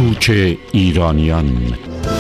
کوچ ایرانیان.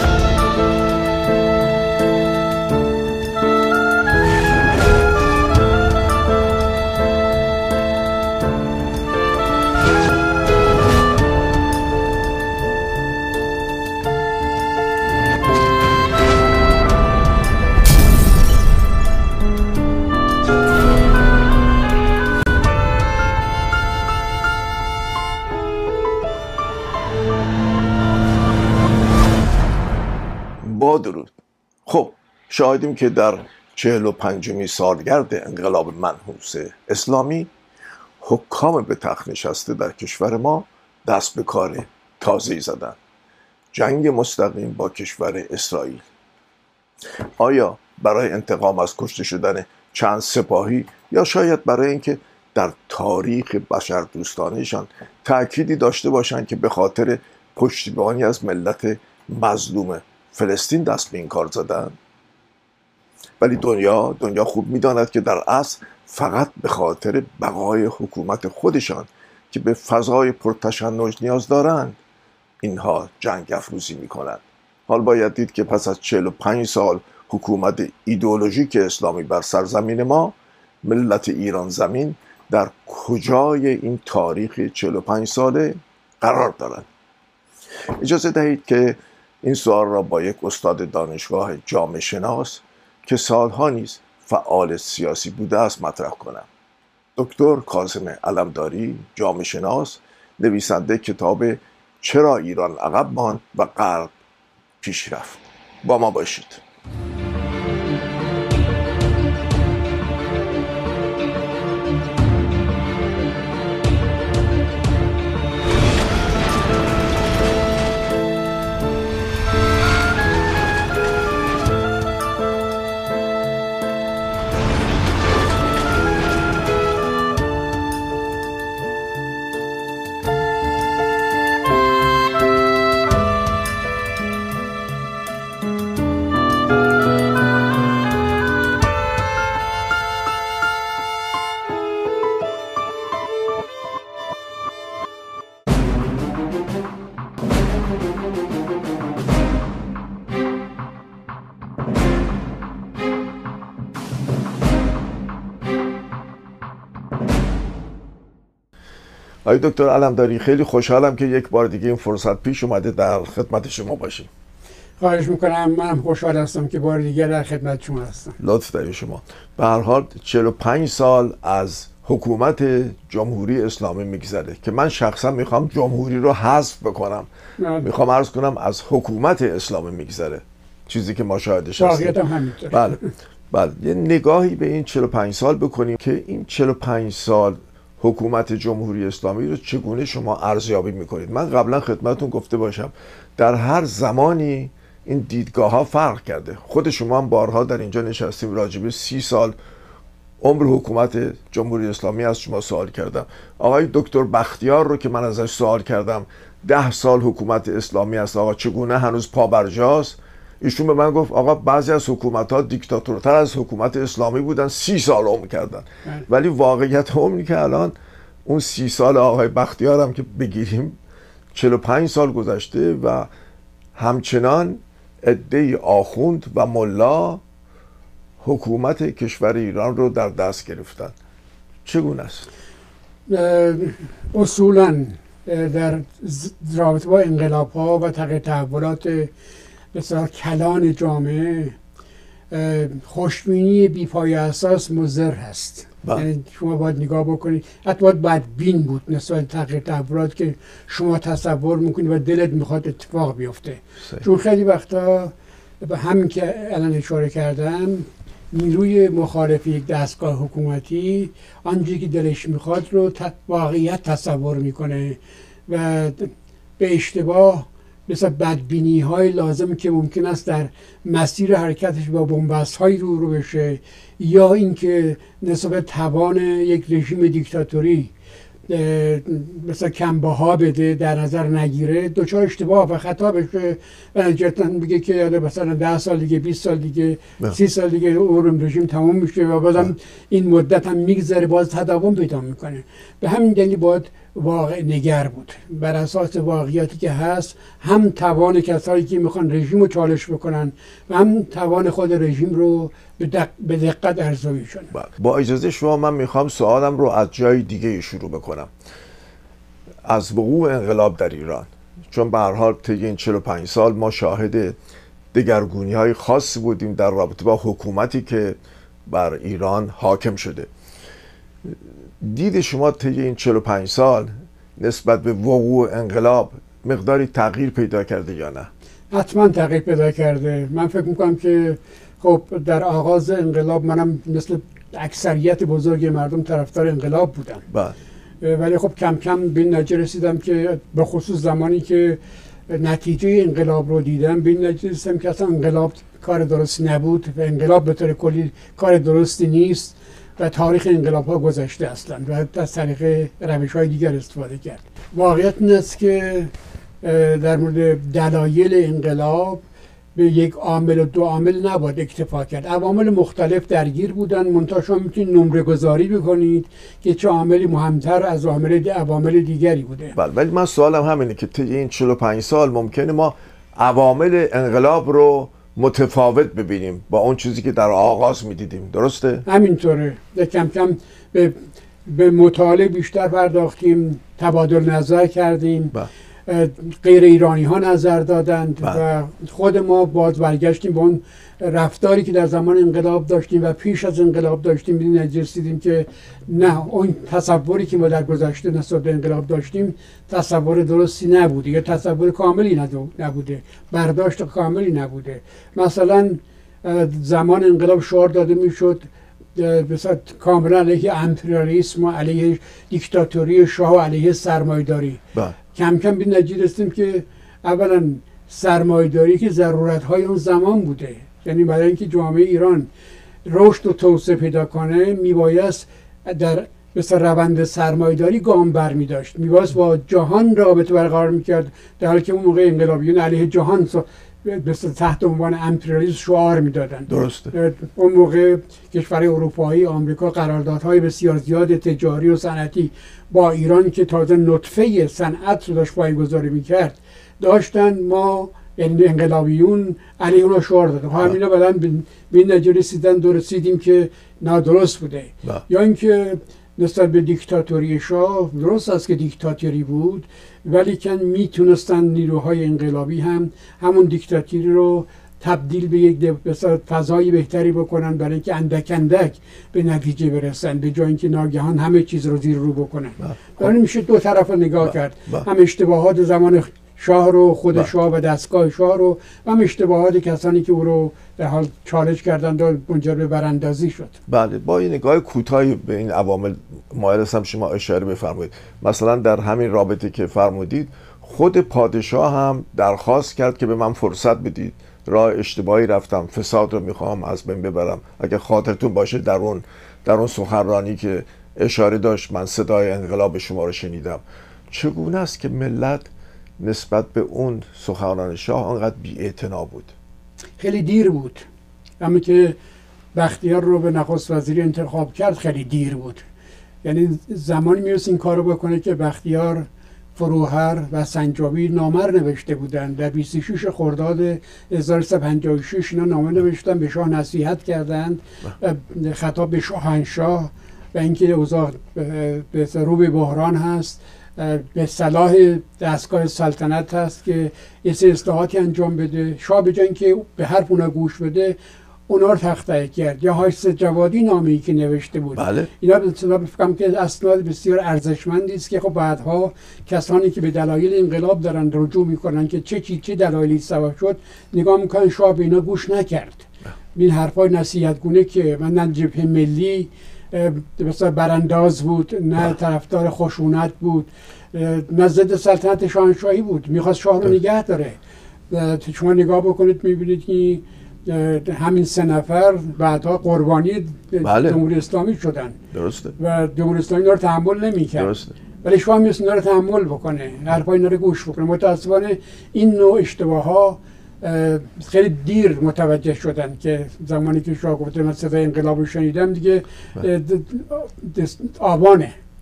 با درود. خب شاهدیم که در 45مین سالگرد انقلاب منحوس اسلامی حکام به تخت نشسته در کشور ما دست به کار تازه‌ای زدند. جنگ مستقیم با کشور اسرائیل. آیا برای انتقام از کشته شدن چند سپاهی یا شاید برای اینکه در تاریخ بشردوستانه‌شان تأکیدی داشته باشند که به خاطر پشتیبانی از ملت مظلوم فلسطین دست به این کار زدن؟ ولی دنیا خوب می‌داند که در اصل فقط به خاطر بقای حکومت خودشان که به فضای پرتشنج نیاز دارند اینها جنگ افروزی می‌کنند. حال باید دید که پس از 45 سال حکومت ایدئولوژیک اسلامی بر سرزمین ما، ملت ایران زمین در کجای این تاریخ 45 ساله قرار دارند؟ اجازه دهید که این سوال را با یک استاد دانشگاه جامعه شناس که سالها نیز فعال سیاسی بوده است مطرح کنم. دکتر کاظم علمداری، جامعه شناس، نویسنده کتاب چرا ایران عقب ماند و غرب پیش رفت. با ما باشید. آقای دکتر علمداری، خیلی خوشحالم که یک بار دیگه این فرصت پیش اومده در خدمت شما باشیم. خواهش میکنم. منم خوشحال هستم که بار دیگه در خدمت شما هستم. لطف دارید شما. به هر حال 45 سال از حکومت جمهوری اسلامی میگذره که من شخصا میخوام جمهوری رو حذف بکنم. میخوام عرض کنم از حکومت اسلامی میگذره، چیزی که ما شاهدش هستیم. بله یه نگاهی به این 45 سال بکنیم که این 45 سال حکومت جمهوری اسلامی رو چگونه شما ارزیابی میکنید؟ من قبلا خدمتتون گفته باشم در هر زمانی این دیدگاه ها فرق کرده. خود شما هم بارها در اینجا نشستیم راجب 30 سال عمر حکومت جمهوری اسلامی از شما سوال کردم. آقای دکتر بختیار رو که من ازش سوال کردم 10 سال حکومت اسلامی است، آقا چگونه هنوز پا برجاست؟ ایشون به من گفت آقا بعضی از حکومت‌ها دیکتاتورتر از حکومت اسلامی بودن، 30 سال عمر کردن. ولی واقعیت عمری که الان اون 30 سال آقای بختیار هم که بگیریم 45 سال گذشته و همچنان عده‌ای آخوند و ملا حکومت کشور ایران رو در دست گرفتن. چگونه است؟ اصولاً در رابطه با انقلاب‌ها و تحولات بسیار کلان جامعه خوشبینی بی‌پایه اساس مضر هست. یعنی شما باید نگاه بکنید، حتی باید بدبین بود نسبت تغییر تحولات که شما تصور میکنید و دلت میخواد اتفاق بیفته. چون خیلی وقتا به همین که الان اشاره کردم نیروی مخالف یک دستگاه حکومتی آنچه که دلش میخواد رو واقعیت تصور میکنه و به اشتباه مثل بدبینی های لازم که ممکن است در مسیر حرکتش با بنبست های رو بشه یا اینکه نسبت توان یک رژیم دیکتاتوری مثلا کمبها بده در نظر نگیره، دچار اشتباه و خطا بشه و نتیجتاً بگه که مثلا 10 سال دیگه 20 سال دیگه 30 سال دیگه اون رژیم تموم میشه و بازم این مدت هم میگذره، باز تداوم پیدا میکنه. به همین دلیل باید واقع نگر بود. بر اساس واقعیتی که هست، هم توان کسایی که میخوان رژیم رو چالش بکنن و هم توان خود رژیم رو به دقت ارزیابیشون. با اجازه شما من میخوام سوالم رو از جای دیگه شروع بکنم، از وقوع انقلاب در ایران. چون به هر حال طی این 45 سال ما شاهد دگرگونی‌های خاصی بودیم در رابطه با حکومتی که بر ایران حاکم شده. دید شما طی این 45 سال نسبت به وقوع انقلاب مقداری تغییر پیدا کرده یا نه؟ حتما تغییر پیدا کرده. من فکر میکنم که خب در آغاز انقلاب منم مثل اکثریت بزرگ مردم طرفدار انقلاب بودم. ولی خب کم کم به نتیجه رسیدم که به خصوص زمانی که نتیجه انقلاب رو دیدم به نتیجه رسیدم که اصلا انقلاب کار درستی نبود و انقلاب به طور کلی کار درستی نیست و تاریخ انقلاب ها گذشته اصلا و از طریق روش های دیگر استفاده کرد. واقعیت این است که در مورد دلایل انقلاب به یک عامل و دو عامل نباید اکتفا کرد. عوامل مختلف درگیر بودن، منتها شما میتونید نمره گذاری بکنید که چه عاملی مهمتر از عوامل دیگری بوده. بله، ولی من سوالم همینه که طی این 45 سال ممکنه ما عوامل انقلاب رو متفاوت ببینیم با اون چیزی که در آغاز میدیدیم، درسته؟ همینطوره. کم کم به مطالعه بیشتر پرداختیم، تبادل نظر کردیم، غیر ایرانی ها نظر دادند و خود ما باز برگشتیم به اون رفتاری که در زمان انقلاب داشتیم و پیش از انقلاب داشتیم. به نتیجه رسیدیم که نه، اون تصوری که ما در گذشته نسبت به انقلاب داشتیم تصور درستی نبوده یا تصور کاملی نبوده، برداشت کاملی نبوده. مثلا زمان انقلاب شعار داده میشد بسیار کاملا علیه امپریالیسم و علیه دیکتاتوری شاه و علیه سرمایه‌داری. کم کم به نتیجه رسیدیم که اولا سرمایه‌داری که ضرورت‌های اون زمان بوده، یعنی برای اینکه جامعه ایران رشد و توسعه پیدا کنه میبایست در مثل روند سرمایه‌داری گام برمی‌داشت، میبایست با جهان رابطه برقرار می‌کرد، در حالی که اون موقع انقلابیون علیه جهان مثل تحت عنوان امپریالیسم شعار میدادن. درسته. اون موقع کشورهای اروپایی، آمریکا قراردادهای بسیار زیاد تجاری و صنعتی با ایران که تازه نطفه صنعت رو داشت پایه‌گذاری میکرد داشتن. ما یعنی انقلابیون علیه اونها شعار دادن. همینا بعداً به نتیجه رسیدیم که نادرست بوده. یا اینکه نسبت به دیکتاتوری شاه، درست است که دیکتاتوری بود ولی که میتونستن نیروهای انقلابی هم همون دیکتاتوری رو تبدیل به یک فضای بهتری بکنن برای اینکه اندک اندک به نتیجه برسن، به جای اینکه ناگهان همه چیز رو زیر رو بکنن. برای میشه دو طرف نگاه کرد، هم اشتباهات زمان شاه رو، خود شاه و دستگاه شاه رو، و هم اشتباهات کسانی که او رو در حال چالش کردند و منجر به براندازی شد. بله، با این نگاه کوتاهی به این عوامل مایل هستم شما اشاره بفرمایید. مثلا در همین رابطه که فرمودید، خود پادشاه هم درخواست کرد که به من فرصت بدید، راه اشتباهی رفتم، فساد رو میخوام از بین ببرم. اگه خاطرتون باشه در اون سخنرانی که اشاره داشت، من صدای انقلاب شما رو شنیدم. چگونه است که ملت نسبت به اون سخنرانی شاه آنقدر بی‌اعتنا بود؟ خیلی دیر بود. همین که بختیار رو به نخست وزیری انتخاب کرد خیلی دیر بود. یعنی زمانی میرسه این کارو بکنه که بختیار، فروهر و سنجابی نامه نوشته بودند. در 26 خرداد 1356 اینا نامه نوشتن، به شاه نصیحت کردند، خطاب به شاهنشاه و اینکه اوضاع به رو به بحران هست، به صلاح دستگاه سلطنت هست که یه سری اصلاحاتی انجام بده. شاه به جای اینکه به حرف اونا گوش بده، اونا رو تخطئه کرد. یا حاجی جوادی نامه‌ای که نوشته بود، اینا به اصطلاح فکرم که اسناد بسیار ارزشمندی است که خب بعدها کسانی که به دلایل انقلاب دارن رجوع میکنن که چه دلایلی سبب شد، نگاه میکنن شاه به اینا گوش نکرد. این حرفای نصیحتگونه که من جبهه ملی مثلا برانداز بود، نه طرفدار خشونت بود، نه ضد سلطنت شاهنشاهی بود، میخواست شاه رو نگه داره. شما نگاه بکنید میبینید که همین 3 نفر بعدها قربانی جمهوری اسلامی شدن. درسته. و جمهوری اسلامی اینا رو تحمل نمی‌کرد. درسته. ولی شاه می‌خواست اینا رو تحمل بکنه، حرفای اینا رو گوش بکنه. متأسفانه این نوع اشتباه‌ها خیلی دیر متوجه شدن که زمانی که شاه گفته من صدای انقلاب رو شنیدم دیگه آبانه،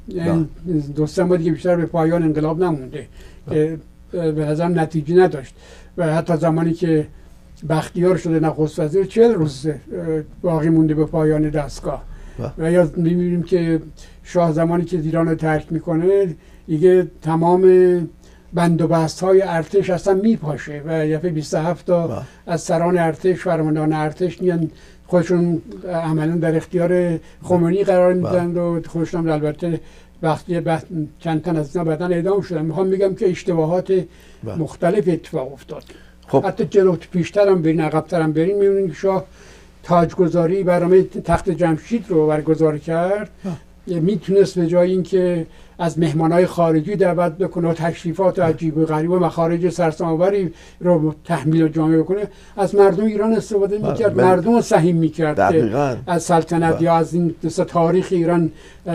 یعنی 2-3 ماه دیگه بیشتر به پایان انقلاب نمونده که به نظر نتیجه نداشت و حتی زمانی که بختیار شده نخست وزیر 40 روز باقی مونده به پایان دستگاه و یا می‌بینیم که شاه زمانی که ایران رو ترک میکنه دیگه تمام بند و بست‌های ارتش اصلا میپاشه و یه 27 تا از سران ارتش فرماندهان ارتش میان خودشون عملا در اختیار خمینی قرار میدن و خودشون البته وقتی چند تن از اینا بعداً اعدام شدن. میخوام بگم که اشتباهات مختلف اتفاق افتاد. خب حتی جلو پیشتر هم برین عقب‌تر هم برین میبینید که شاه تاجگذاری برنامه تخت جمشید رو برگزار کرد. میتونست به جای اینکه از مهمانای خارجی دعوت بکنه و تشریفات عجیب و غریب و مخارج سرسام‌آوری رو تحمیل جامعه بکنه، از مردم ایران استفاده میکرد، مردم رو سهیم میکرد که از سلطنت یا از این تاریخ ایران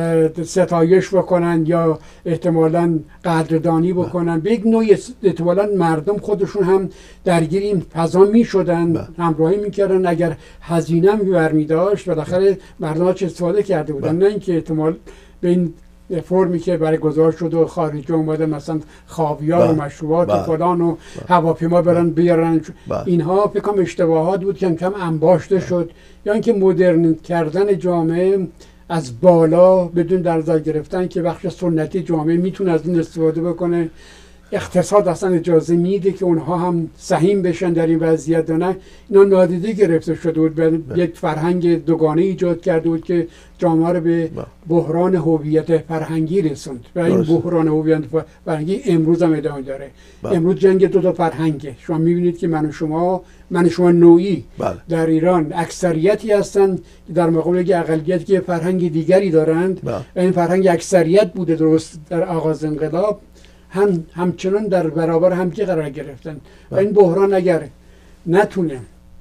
ستایش بکنن یا احتمالاً قدردانی بکنن. به یک نوعی احتمالاً مردم خودشون هم درگیر این فضا میشدن، همراهی میکردن. اگر هزینه هم برمیداشت بالاخره مردم ها چه استفاده کرده بودن، نه اینکه احتمال به این فرمی که برای گذار شد و خارجی اومدن مثلا خاویار و مشروبات و فلان و هواپیما برن بیارن، اینها فکر کنم اشتباهات بود که کم انباشته شد. یا اینکه مدرن کردن جامعه از بالا بدون در نظر گرفتن که بخش سنتی جامعه میتونه از این استفاده بکنه. اقتصاد اصلا اجازه میده که اونها هم سهیم بشن در این وضعیت و نه، اینا نادیده گرفته شده بود. یک فرهنگ دوگانه ایجاد کرده بود که جامعه رو به بحران هویت فرهنگی رسوند و این بحران هویت فرهنگی امروز هم ادامه داره. امروز جنگ دو تا فرهنگه. شما میبینید که من و شما نوعی در ایران اکثریتی هستن در مقابل یک اقلیتی که فرهنگ دیگری دارند و این فرهنگ اکثریت بوده درست در آغاز انقلاب، همچنان در برابر همدیگه قرار گرفتن و این بحران اگر نتونه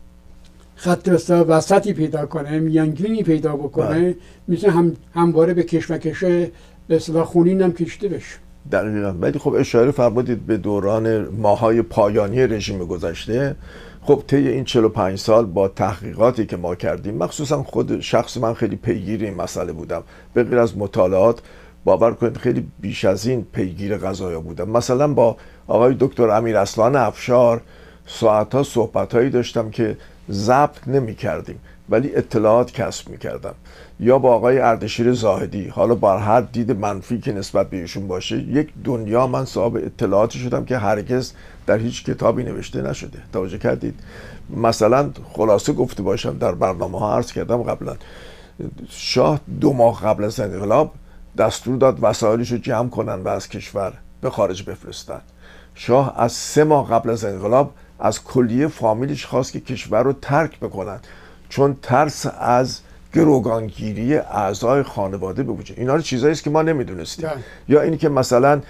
خط وسطی پیدا کنه، میانگینی پیدا بکنه، میتونه همواره به کشمکش به اصطلاح خونین هم کشیده بشه. دقیقاً. ولی خب اشاره فرمودید به دوران ماهای پایانی رژیم گذشته. خب طی این 45 سال با تحقیقاتی که ما کردیم، مخصوصا خود شخص من خیلی پیگیر این مسئله بودم، به غیر از مطالعات باور کنید خیلی بیش از این پیگیر قضایا بودم. مثلا با آقای دکتر امیراصلان افشار ساعتها صحبتهایی داشتم که ضبط نمی کردیم ولی اطلاعات کسب می کردم. یا با آقای اردشیر زاهدی، حالا با هر دید منفی که نسبت به ایشون باشه، یک دنیا من صاحب اطلاعاتی شدم که هرگز در هیچ کتابی نوشته نشده. توجه کردید؟ مثلا خلاصه گفته باشم، در برنامه ها عرض کردم قبلا، شاه 2 ماه قبل از انقلاب دستور داد وسایلش رو جمع کنن و از کشور به خارج بفرستن. شاه از 3 ماه قبل از انقلاب از کلیه فامیلش خواست که کشور رو ترک بکنن، چون ترس از گروگانگیری اعضای خانواده به وجود. اینا رو چیزایی است که ما نمیدونستیم. یا اینی که مثلا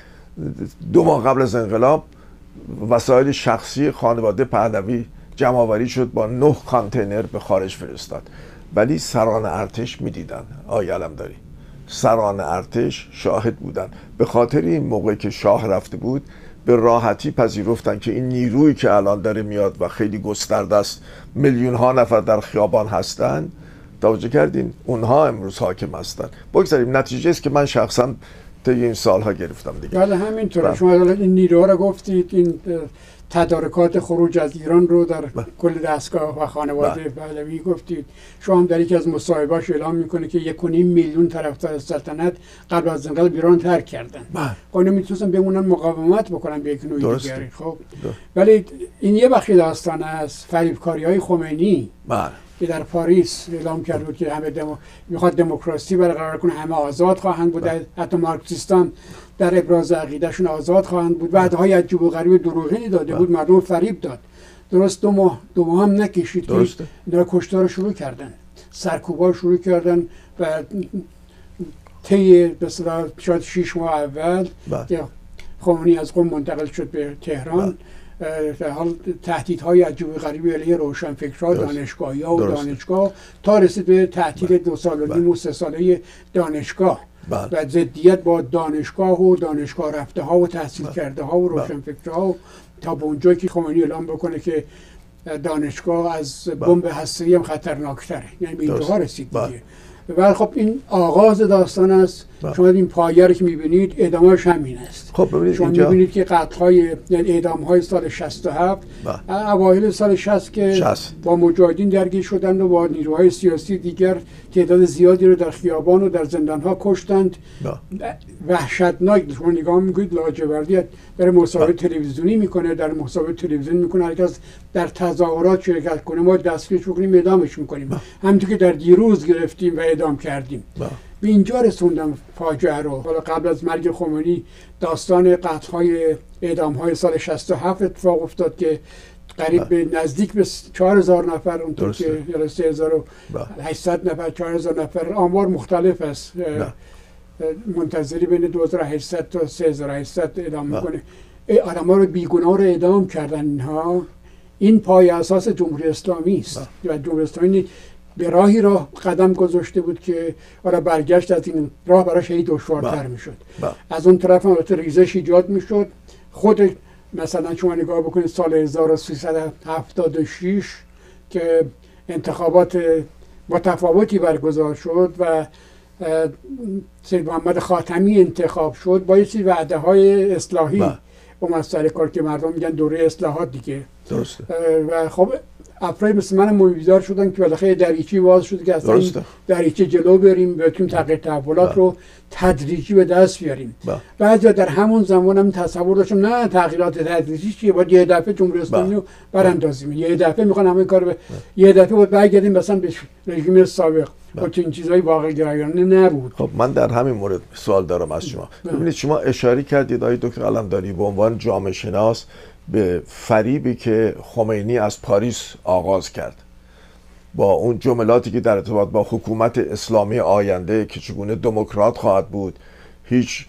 2 ماه قبل از انقلاب وسایل شخصی خانواده پهلوی جمع آوری شد، با 9 کانتینر به خارج فرستاد، ولی سران ارتش میدیدن. آقای علمداری، سران ارتش شاهد بودن. به خاطر این موقعی که شاه رفته بود به راحتی پذیرفتن که این نیرویی که الان داره میاد و خیلی گسترده است، میلیون ها نفر در خیابان هستن، توجه کردین، اونها امروز حاکم هستن. بگذاریم نتیجه است که من شخصا طی این سالها گرفتم دیگه. بله همینطوره. شما این نیروها رو گفتید، این تدارکات خروج از ایران رو در کل دستگاه و خانواده پهلوی گفتید. شما هم در یکی از مصاحبه‌اش اعلام میکنه که 1.5 میلیون طرفدار سلطنت قبل از انقلاب ایران ترک کردن. خب اینا میتونستن بمونن مقاومت بکنن به یک نوعی دیگری. خب ولی این یه بخش داستان است، فریبکاری‌های خمینی که در پاریس اعلام کرده بود که همه میخواد دموکراسی برقرار کنه، همه آزاد خواهند بود، حتی مارکسیستان در ابراز عقیدهشون آزاد خواهند بود. وعده‌های عجیب و غریب دروغینی داده بود، مردم فریب داد. درست 2 ماه هم نکشید که اینا کشتار شروع کردن، سرکوبا شروع کردن و طی به اصطلاح شاید 6 ماه اول که خمینی از قم منتقل شد به تهران، در حال تهدیدهای عجیب و غریبی علیه روشنفکرها، دانشگاهی‌ها و دانشگاه، تا رسید به تعطیل 2 سال و نیم و 3 ساله دانشگاه و ضدیت با دانشگاه و دانشگاه رفته ها و تحصیل کرده ها و روشنفکرها، تا به اونجایی که خمینی اعلام بکنه که دانشگاه از بمب هسته‌ای هم خطرناکتره. یعنی به اینجاها رسید دیگه. و خب این آغاز داستان است شما این پایه رو که میبینید ادامهش همین است. خب ببینید شما میبینید که قتل‌های یعنی اعدام‌های سال 67 اوایل سال 60 که با مجاهدین درگیر شدند و با نیروهای سیاسی دیگر تعداد زیادی رو در خیابان و در زندان‌ها کشتند. وحشتناک. شما نگاه میکنید لاجوردی در مسابقه تلویزیونی میکنه، در مسابقه تلویزیونی میکنه، هر کس در تظاهرات شرکت کنه ما دستگیرش میکنیم، اعدامش میکنیم. همونطور که در دیروز گرفتیم و اعدام کردیم. به اینجا رسوندم فاجعه رو. حالا قبل از مرگ خمینی داستان قتل‌های اعدام‌های سال 67 اتفاق افتاد که قریب به نزدیک به 4000 نفر، اونطور که 3800 نفر 4000 نفر، آمار مختلف است. منتظری بین 2800 تا 3800 اعدام میکنه. آدم‌ها رو بیگناه رو اعدام کردن. اینها این پای اساس جمهوری اسلامی است و جمهوری اسلامی به راهی راه قدم گذاشته بود که حالا برگشت از این راه براش خیلی دشوارتر میشد. از اون طرف هم ریزش ایجاد میشد. خود مثلا شما نگاه بکنید سال 1376 که انتخابات متفاوتی برگزار شد و سید محمد خاتمی انتخاب شد با یه سری وعده های اصلاحی اومد سر کار که مردم میگن دوره اصلاحات دیگه. درسته. و خب افراد مثل من مویدار شدن که بالاخره دریچه باز شد که اصلا دریچه جلو بریم، بتونیم تغییر تحولات رو تدریجی به دست بیاریم. بعضیا در همون زمان هم تصور داشتم نه تغییرات تدریجی چیه، باید یه دفعه جمهوری اسلامی رو براندازیم، یه دفعه میخوان همه کار یه دفعه باید برگردیم مثلا به رژیم سابق. و این چیزای واقع گرایانه نبود. خب من در همین مورد سوال دارم از شما. ببینید شما اشاره کردید آقای دکتر علمداری به عنوان جامعه شناس به فریبی که خمینی از پاریس آغاز کرد با اون جملاتی که در ارتباط با حکومت اسلامی آینده که چگونه دموکرات خواهد بود، هیچ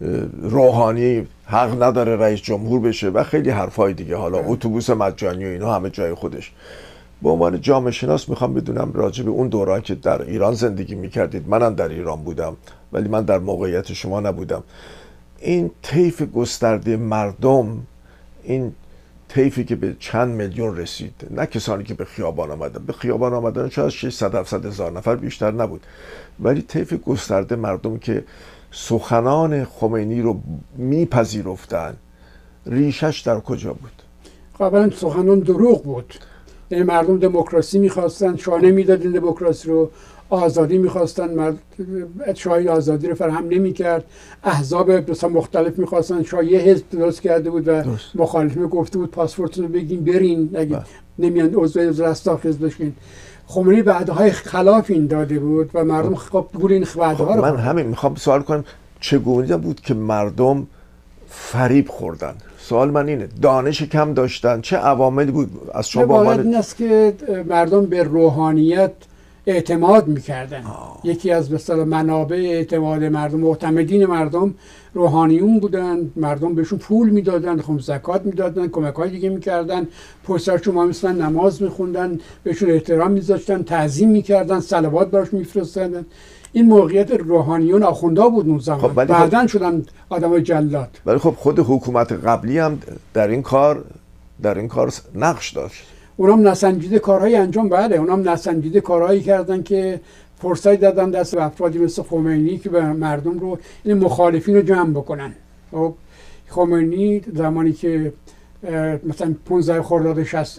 روحانی حق نداره رئیس جمهور بشه و خیلی حرفای دیگه، حالا اتوبوس مجانی و اینا همه جای خودش. به عنوان جامعه شناس میخوام بدونم راجع به اون دوران که در ایران زندگی میکردید، منم در ایران بودم ولی من در موقعیت شما نبودم، این طیف گسترده مردم، این طیفی که به چند میلیون رسید، نه کسانی که به خیابان آمدن، به خیابان آمدن شاید 600-700 هزار نفر بیشتر نبود، ولی طیف گسترده مردم که سخنان خمینی رو میپذیرفتن، ریشش در کجا بود؟ قبلا سخنان دروغ بود. یعنی مردم دموکراسی میخواستن، شاه نمیداد این دموکراسی رو، آزادی میخواستن، شاه آزادی رو فراهم نمیکرد، احزاب بسیار مختلف میخواستن، شاه یه حزب درست کرده بود و مخالفین گفته بود پاسپورتتون رو بگین برین، اگه نمیان عضو رستاخ حزب بشین. خمینی وعده‌های خلاف این داده بود و مردم خب گول این وعده‌ها رو من همین میخوام سوال کنم چگونه بود که مردم فریب خوردن؟ سوال من اینه، دانش کم داشتن؟ چه عواملی بود؟ از شما با من این است که مردم به روحانیت اعتماد میکردن. یکی از مثلا منابع اعتماد مردم، معتمدین مردم روحانیون بودن، مردم بهشون پول میدادن، خب زکات میدادن، کمک‌های دیگه میکردن، پشتشون ما مثلا نماز میخوندن، بهشون احترام میذاشتن، تعظیم میکردن، صلوات براش میفرستادن. این موقعیت روحانیون آخوندا بود اون زمان. خب بعدن شدن آدمای جلاد. ولی خب خود حکومت قبلی هم در این کار نقش داشت. اونام نسنجیده کارهایی انجام بله، اونام نسنجیده کارهایی کردن که فرصت دادن دست به افرادی مثل خمینی که به مردم رو این مخالفین رو جمع بکنن. خب خمینی زمانی که مثلا 15 خرداد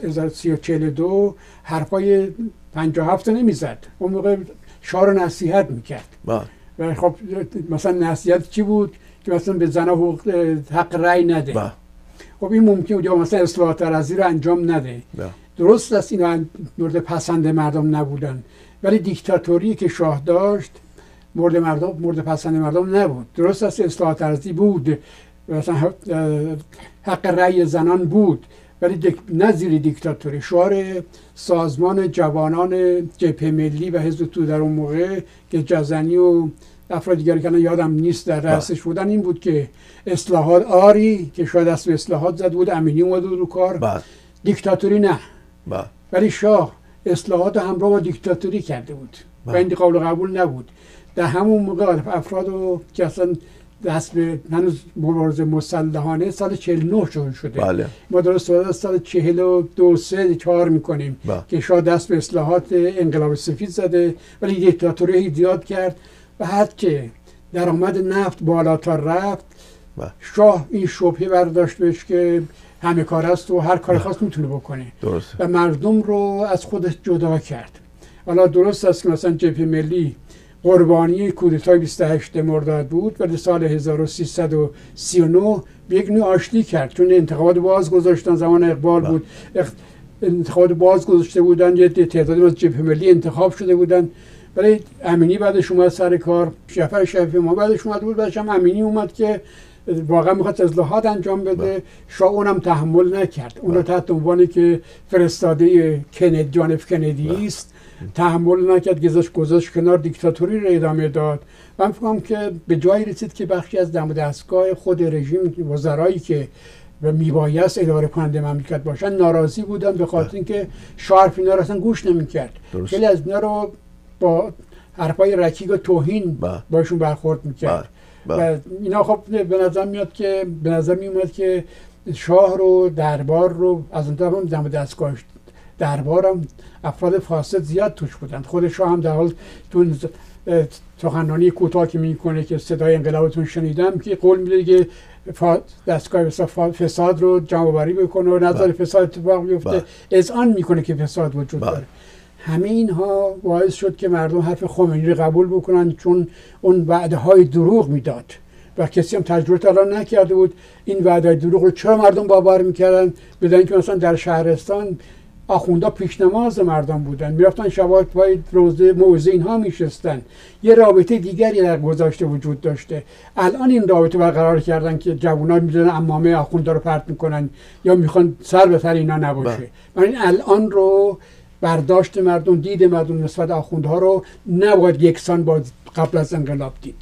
1342 حرفای 57 نمیزد، اون موقع شعار نصیحت میکرد و خب مثلا نصیحت چی بود؟ که مثلا به زنها حق رأی نده. خب این ممکن بود یا مثلا اصلاحات ارضی رو انجام نده. درست است اینا مورد پسند مردم نبودن، ولی دیکتاتوری که شاه داشت مورد پسند مردم نبود. درست است اصلاحات ارضی بود، مثلا حق رأی زنان بود، ولی نه زیر دیکتاتوری. شعار سازمان جوانان جبهه ملی و حزب توده در اون موقع که جزنی و افراد دیگر که یادم نیست در رأسش بودن این بود که اصلاحات آری، که شاید دست به اصلاحات زد بود، امینی اومد رو کار، دیکتاتوری نه. ولی شاه اصلاحات همراه با دیکتاتوری کرده بود و این قابل قبول نبود. در همون موقع افراد رو که اصلا دست به هنوز مبارزه مسلحانه سال 49 شروع شده. ما درست سال 42-43 میکنیم که شاه دست به اصلاحات انقلاب سفید زده، ولی دیکتاتوری زیاد کرد و حتی درآمد نفت بالاتر رفت، شاه این شبهه برداشت بهش که همه کار است و هر کاری خواست میتونه بکنه و مردم رو از خودش جدا کرد. حالا درست است که مثلا جبهه ملی قربانی کودتای 28 مرداد بود ولی سال 1339 به یک نوع آشتی کرد، چون انتخابات باز گذاشتن، زمان اقبال بود، انتخابات باز گذاشته بودن، یه تعدادی از جبهه ملی انتخاب شده بودن، ولی امینی بعدش اومد سر کار، جعفر شفیعی ما بعدش اومد بود، بعدش هم امینی اومد که واقعا میخواد اصلاحات انجام بده. شاه اونم تحمل نکرد، اون رو تحت عنوانی که فرستاده جان اف کندی است تحمل نکرد، گذاشت کنار، دیکتاتوری رو ادامه داد. من فکرم که به جایی رسید که بخشی از دم دستگاه خود رژیم، وزرایی که و میبایست اداره کننده مملکت باشن، ناراضی بودن به خاطر اینکه شاه حرف اینا رو اصلا گوش نمیکرد. خیلی از اینا رو با حرفای رکیک و توهین باشون برخورد میکرد و اینا خب به نظر میومد که شاه رو، دربار رو، از اون طرف هم دم دستگاه دربار هم افراد فاسد زیاد توش بودن. خود شاه هم در حال تو سخنرانی کوتاه که میکنه که صدای انقلابتون شنیدم که قول میده که دستگاه فساد رو جمع آوری بکنه و نظر فساد اتفاق بیفته، اذعان میکنه که فساد وجود داره. همه اینها باعث شد که مردم حرف خمینی رو قبول بکنن، چون اون وعده های دروغ میداد و کسی هم تجربه تا نکرده بود این وعده های دروغ رو چرا مردم باور میکردن. بدون اینکه مثلا در شهرستان آخوندا پیشنماز مردم بودن، میرفتن شبات پای روزه موزه اینها میشستن، یه رابطه دیگری در گذشته وجود داشته. الان این رابطه برقرار کردن که جوونا میدونن عمامه آخوندا رو پرت میکنن یا میخوان سر به سر اینا نباشه. من این الان رو برداشت مردم، دید مردم نسبت آخوندها رو نباید یکسان با قبل از انقلاب دید.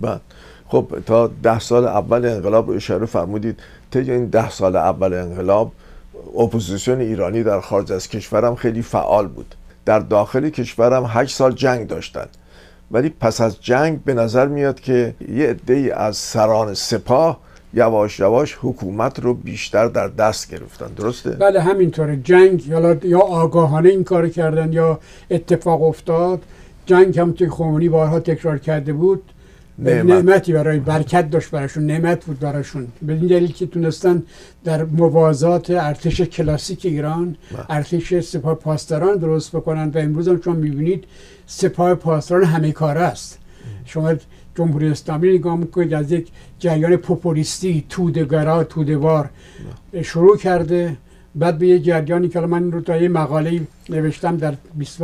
خب تا 10 سال اول انقلاب اشاره فرمودید، طی این 10 سال اول انقلاب اپوزیسیون ایرانی در خارج از کشورم خیلی فعال بود. در داخل کشورم 8 سال جنگ داشتن، ولی پس از جنگ به نظر میاد که یه عده‌ای از سران سپاه یواش یواش حکومت رو بیشتر در دست گرفتن. درسته؟ بله همینطوره. جنگ یا آگاهانه این کار کردن یا اتفاق افتاد. جنگ هم توی خمینی بارها تکرار کرده بود، نعمتی برای برکت داشت براشون، نعمت بود براشون، به این دلیل که تونستن در موازات ارتش کلاسیک ایران ارتش سپاه پاسداران درست بکنن و امروز هم شما میبینید سپاه پاسداران همه کاره است. شما جمهوری اسلامی نگاه میکنید از یک جریان پوپولیستی توده‌گرا توده‌وار شروع کرده، بعد به یه جریانی که من رو تا یه مقاله نوشتم در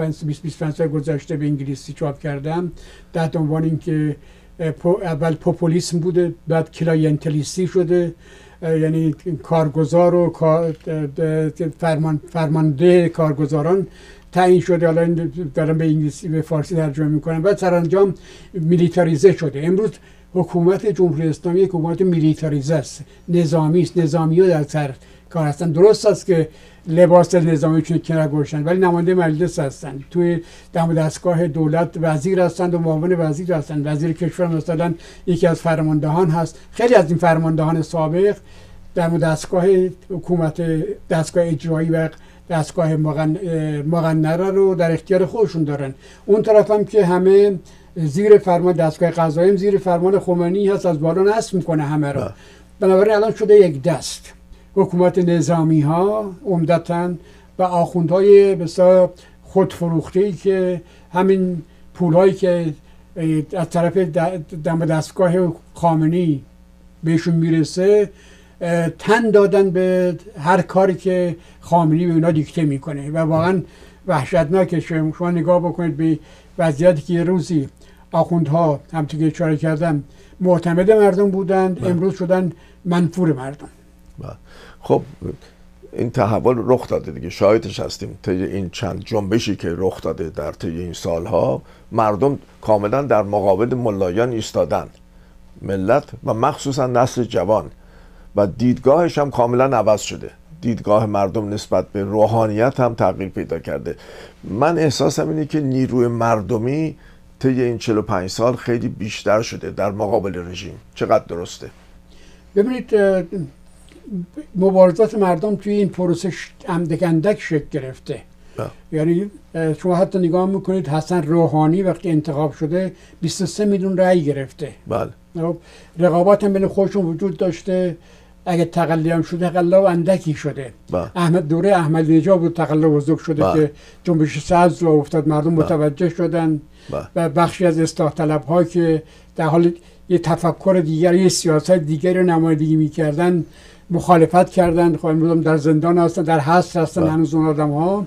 25 سال گذشته به انگلیسی چاپ کردم تحت عنوان اینکه اول پوپولیسم بوده، بعد کلاینتلیستی شده، یعنی کارگزار و فرمانده کارگزاران تعیین شده. حالا دارم به انگلیسی به فارسی ترجمه میکنم. بعد سرانجام میلیتاریزه شده. امروز حکومت جمهوری اسلامی حکومت میلیتاریزه است، نظامی است، نظامی ها در سر کار هستن. درست است که لباس نظامیشون کنار گذاشتن ولی نماینده مجلس هستن، توی دم دستگاه دولت وزیر هستند و معاون وزیر هستند. وزیر کشور مثلا یکی از فرماندهان هست. خیلی از این فرماندهان سابق در دستگاه حکومت، دستگاه اجرایی و دستگاه مقننه رو در اختیار خودشون دارن. اون طرف هم که همه زیر فرمان دستگاه قضایی، زیر فرمان خمینی هست، از بالا نصب میکنه همه رو. بنابراین الان شده یک دست حکومت نظامی ها عمدتاً و آخوندهای بسیار خودفروخته‌ای که همین پولهایی که از طرف دم دستگاه خامنه‌ای بهشون میرسه تن دادن به هر کاری که خامنه‌ای به اونا دیکته میکنه و واقعا وحشتناکه. شما نگاه بکنید به وضعیتی که یه روزی آخوندها همونطور که اشاره کردم معتمد مردم بودند، امروز شدن منفور مردم. خب این تحول رخ داده دیگه، شاهدش هستیم. طی این چند جنبشی که رخ داده در طی این سالها، مردم کاملا در مقابل ملایان ایستادن، ملت و مخصوصا نسل جوان، و دیدگاهش هم کاملا عوض شده. دیدگاه مردم نسبت به روحانیت هم تغییر پیدا کرده. من احساسم اینه که نیروی مردمی طی این 45 سال خیلی بیشتر شده در مقابل رژیم. چقدر درسته؟ ببینید مبارزات مردم توی این پروسه اندک شکل گرفته. یعنی شما حتی نگاه میکنید حسن روحانی وقتی انتخاب شده 23 میلیون رأی گرفته. بله. رقابت هم بین خودشون وجود داشته، اگه تقلی هم شده تقلا اندکی شده. احمد دوره احمدی نژاد بود تقلا بزرگ شده که جنبش سبز رو افتاد، مردم متوجه شدن و بخشی از اصلاح طلب ها که در حال یه تفکر دیگر، یه سیاست دیگری رو نمایندگی میکردن مخالفت کردن. خب امروز در زندان هستن، در حبس هستن هنوز اون آدم ها.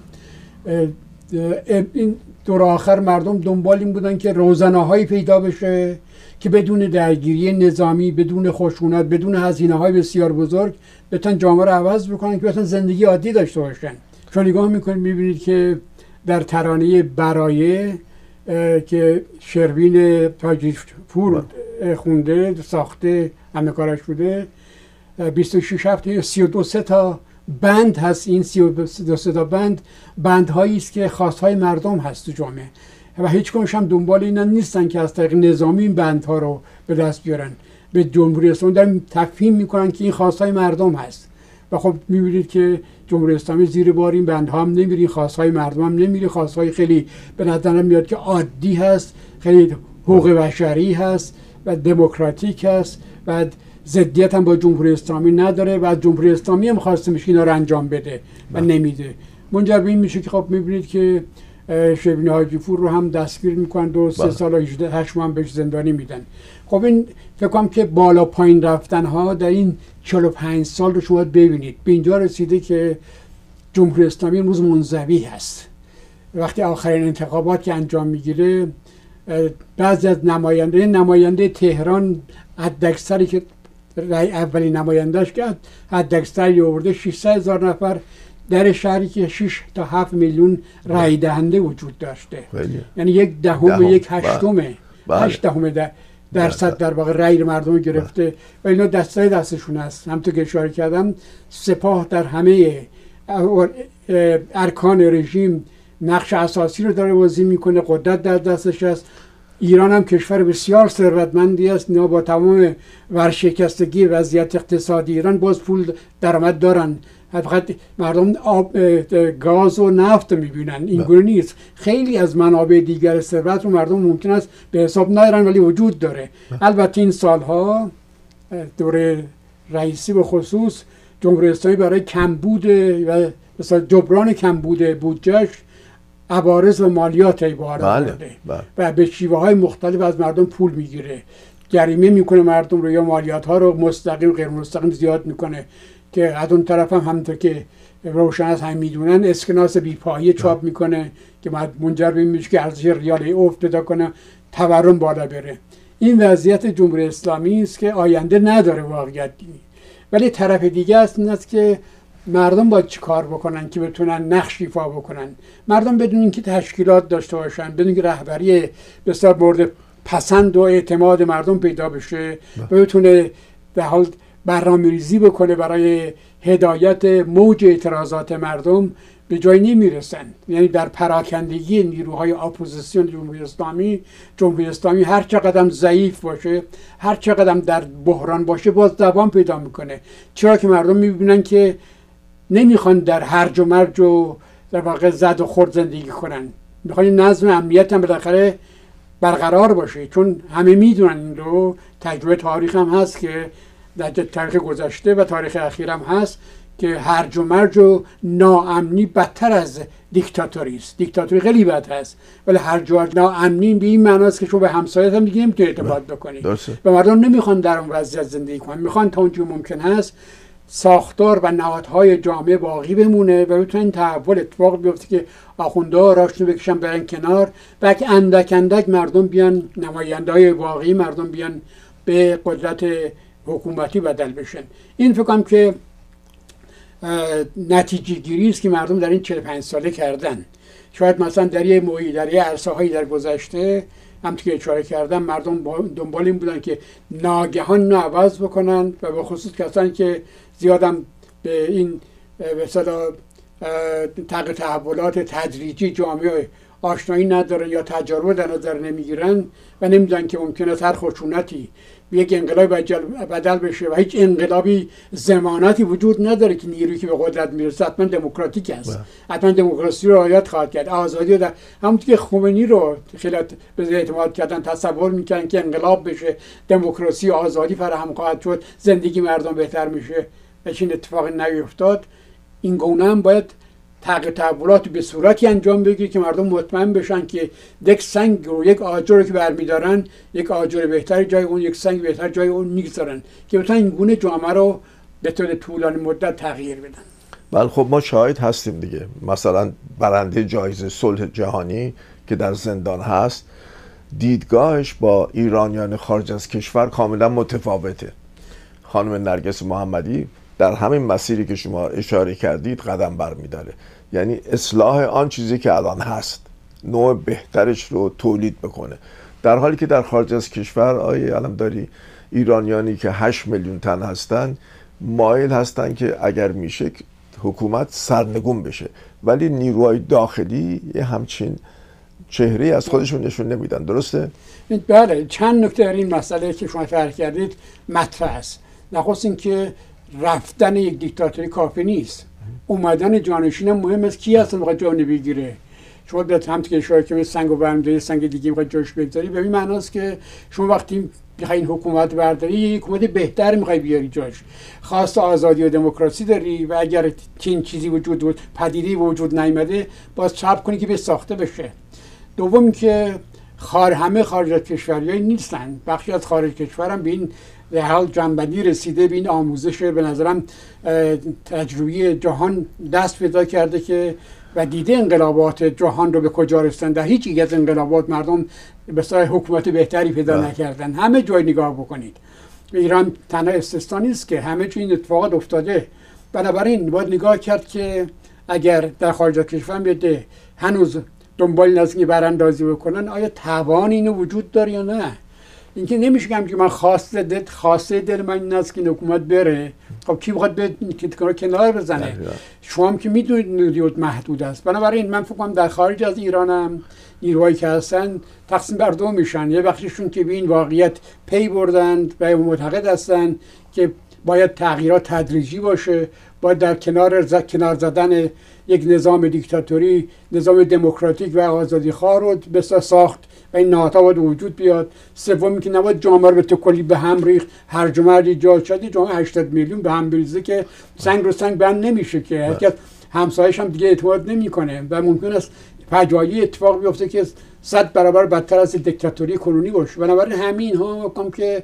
این دور آخر مردم دنبال این بودن که روزناهایی پیدا بشه که بدون درگیری نظامی، بدون خشونت، بدون هزینه‌های بسیار بزرگ بتونن جامعه رو عوض بکنن که بتونن زندگی عادی داشته باشن. چون نگاه میکنید میبینید که در ترانه برایه که شروین تاجی‌پور خونده، ساخته، همه کارش بوده، 26 هفته 32 تا بند هست. این 32 تا بندهایی است که خواستهای مردم هست تو جامعه و هیچ کنش هم دنبال اینا نیستن که از طریق نظامی این بندها رو به دست بیارن. به جمهوری اسلامی دارن تفهیم میکنن که این خواستهای مردم هست و خب میبینید که جمهوری اسلامی زیر بار این بندها هم نمیره، خواستهای مردم هم نمیره، خواستهای خیلی به نظرم میاد که عادی هست، خیلی حقوق بشری هست و دموکراتیک هست و ضدیت هم با جمهوری اسلامی نداره و جمهوری اسلامی هم خواسته میشه اینا رو انجام بده و نمیده. منجر به این میشه که خب میبینید که شروین حاجی پور رو هم دستگیر میکنن، 2-3 سال و 8 ماه بهش زندانی میدن. خب این فکر کنم که بالا پایین رفتن ها در این 45 سال رو شما ببینید به اینجا رسیده که جمهوری اسلامی امروز منزوی هست. وقتی آخرین انتخابات که انجام میگیره بعضی از نماینده تهران حداکثری که اولی نمایندهش کرد حداکثری آورده 600,000 نفر در شهری که 6 تا 7 میلیون رای دهنده وجود داشته. یعنی 1/8 درصد در واقع رای مردم گرفته و اینا دستشون است. همونطور که اشاره کردم سپاه در همه ارکان رژیم نقش اساسی رو داره بازی میکنه، قدرت در دستش است. ایران هم کشور بسیار ثروتمندی است، اینا با تمام ورشکستگی وضعیت اقتصادی ایران باز پول درآمد دارن، فقط مردم گاز و نفت میبینن. اینگونه نیست، خیلی از منابع دیگر ثروت رو مردم ممکن است به حساب نیارن ولی وجود داره. البته این سالها دوره رئیسی به خصوص جمهوری اسلامی برای کمبود و مثلا جبران کمبود بودجهش عوارض و مالیات عبارت کرده و به شیوه های مختلف از مردم پول میگیره، جریمه میکنه مردم رو، یا مالیات ها رو مستقیم غیر مستقیم زیاد میکنه که از اون طرف هم همونطور که روشن است هم میدونن اسکناس بی‌پایه چاپ میکنه که منجر به این میشه که ارزش ریال افت پیدا کنه، تورم بالا بره. این وضعیت جمهوری اسلامی است که آینده نداره واقعیت دینی. ولی طرف دیگه است که مردم باید چی کار بکنن که بتونن نقش ایفا بکنن. مردم بدون اینکه تشکیلات داشته باشن، بدون اینکه رهبری بسیار مورد پسند و اعتماد مردم پیدا بشه و بتونه به حال برنامه‌ریزی بکنه برای هدایت موج اعتراضات مردم، به جای نمیرسن. یعنی در پراکندگی نیروهای اپوزیسیون جمهوری اسلامی هر چقدر ضعیف باشه، هر چقدر در بحران باشه، باز دوام پیدا میکنه. چرا که مردم میبینن که نمیخوان در هرج و مرج و در واقع زد و خورد زندگی کنن، میخوان نظم امنیت هم بالاخره برقرار باشه. چون همه میدونن این رو، تجربه تاریخ هم هست که در تاریخ گذشته و تاریخ اخیر هم هست که هرج و مرج و ناامنی بدتر از دیکتاتوری است. دیکتاتوری خیلی بد هست ولی هرج و ناامنی به این معنی است که شما به همسایت هم دیگه نمیتونی ارتباط بکنی و مردم نمیخوان در اون وضعیت زندگی کنن، میخوان تا اونجا ممکن هست ساختار و نهادهای جامعه باقی بمونه و بتونن تحول اتفاق بیفته که آخوندها راشون بکشن برن کنار و که اندک اندک مردم بیان، نماینده‌های واقعی مردم بیان به قدرت حکومتی بدل بشن. این فکر کنم که نتیجه گیری است که مردم در این 45 ساله کردن. شاید مثلا در یه موقعی در یه عرصه‌هایی در گذشته همونطور که اشاره کردم مردم دنبال این بودن که ناگهان عوض بکنن و به خصوص کسانی که زیادم به این به اصطلاح تحولات تدریجی جامعه آشنایی ندارن یا تجربه در نظر نمیگیرن و نمیدونن که ممکنه هر خشونتی یک انقلاب بدل بشه و هیچ انقلابی ضمانتی وجود نداره که نیرویی که به قدرت میرسه حتما دموکراتیک است، حتما دموکراسی رو رعایت خواهد کرد، آزادی رو همونطور که خمینی رو خیلی به اعتماد کردن تصور میکنن که انقلاب بشه دموکراسی و آزادی فراهم خواهد شد، زندگی مردم بهتر میشه و این اتفاق نیفتاد. این گونه هم باید تغییر تحولات به صورتی انجام بگیره که مردم مطمئن بشن که یک سنگ رو یک آجر رو که برمیدارن یک آجر بهتری جای اون، یک سنگ بهتر جای اون میگذارن که بتونن این گونه جامعه رو به طور طولانی مدت تغییر بدن. بله خب ما شاهد هستیم دیگه، مثلا برنده جایزه صلح جهانی که در زندان هست دیدگاهش با ایرانیان خارج از کشور کاملا متفاوته. خانم نرگس محمدی در همین مسیری که شما اشاره کردید قدم برمی‌داره، یعنی اصلاح آن چیزی که الان هست، نوع بهترش رو تولید بکنه، در حالی که در خارج از کشور علمداری ایرانیانی که 8 میلیون تن هستن مایل هستن که اگر میشه حکومت سرنگون بشه، ولی نیروهای داخلی یه همچین چهره از خودشون نشون نمیدن. درسته؟ بله، چند نکته در این مسئله که شما طرح کردید مطرح است. نخست اینکه رفتن یک دیکتاتوری کافی نیست، اومدن جانشین هم مهم است. کی هست میخواد جان بگیره؟ شما به هم که اشاره که سنگو برمی‌داری سنگ دیگه میخواد جاش بگذاری، به این معناست که شما وقتی میخوای حکومت برداری یک حکومت بهتر میخوای بیاری جاش، خواست آزادی و دموکراسی داری و اگر چین چیزی وجود پدیده‌ای وجود نیامده باز چاپ کنی که به ساخته بشه. دوم که همه خارج از کشوریایی نیستن، بخشی از خارج کشور هم به این در حال جنبندی رسیده، به این آموزش به نظرم تجربی جهان دست پیدا کرده که و دیده انقلابات جهان رو به کجا رسوندن. در هیچ یک از انقلابات مردم به صورت حکومت بهتری پیدا نکردن. همه جای نگاه بکنید، ایران تنها استثنا نیست که همه جای این اتفاقات افتاده. بنابراین باید نگاه کرد که اگر در خارج از کشور بیده هنوز دنبال نزدیکی براندازی بکنن، آیا توان اینو وجود داره یا نه؟ اینکه نمیشه که من خواسته دل من این است که حکومت بره. خب کی میخواد به کنار بزنه؟ شما هم که میدونید نیروی محدود است. بنابراین من فکر کنم در خارج از ایران هم نیروهایی که هستن تقسیم بر دو میشن. یه بخششون که به این واقعیت پی بردند و معتقد هستند که باید تغییرات تدریجی باشه، باید در کنار زدن یک نظام دیکتاتوری نظام دموکراتیک و آزادیخواه رو بسا ساخت و این نهادها باید وجود بیاد. سومی که نباید جامعه رو به تو کلی به هم ریخت، هرج و مرج ایجاد شد، جامعه 80 میلیون به هم بریزه که سنگ رو سنگ بند نمیشه، که هر کس همسایه‌اش هم دیگه اعتماد نمیکنه و ممکن است فجایع اتفاق بیفته که 100 برابر بدتر از دیکتاتوری کنونی باشه. بنابراین همین ها میگم که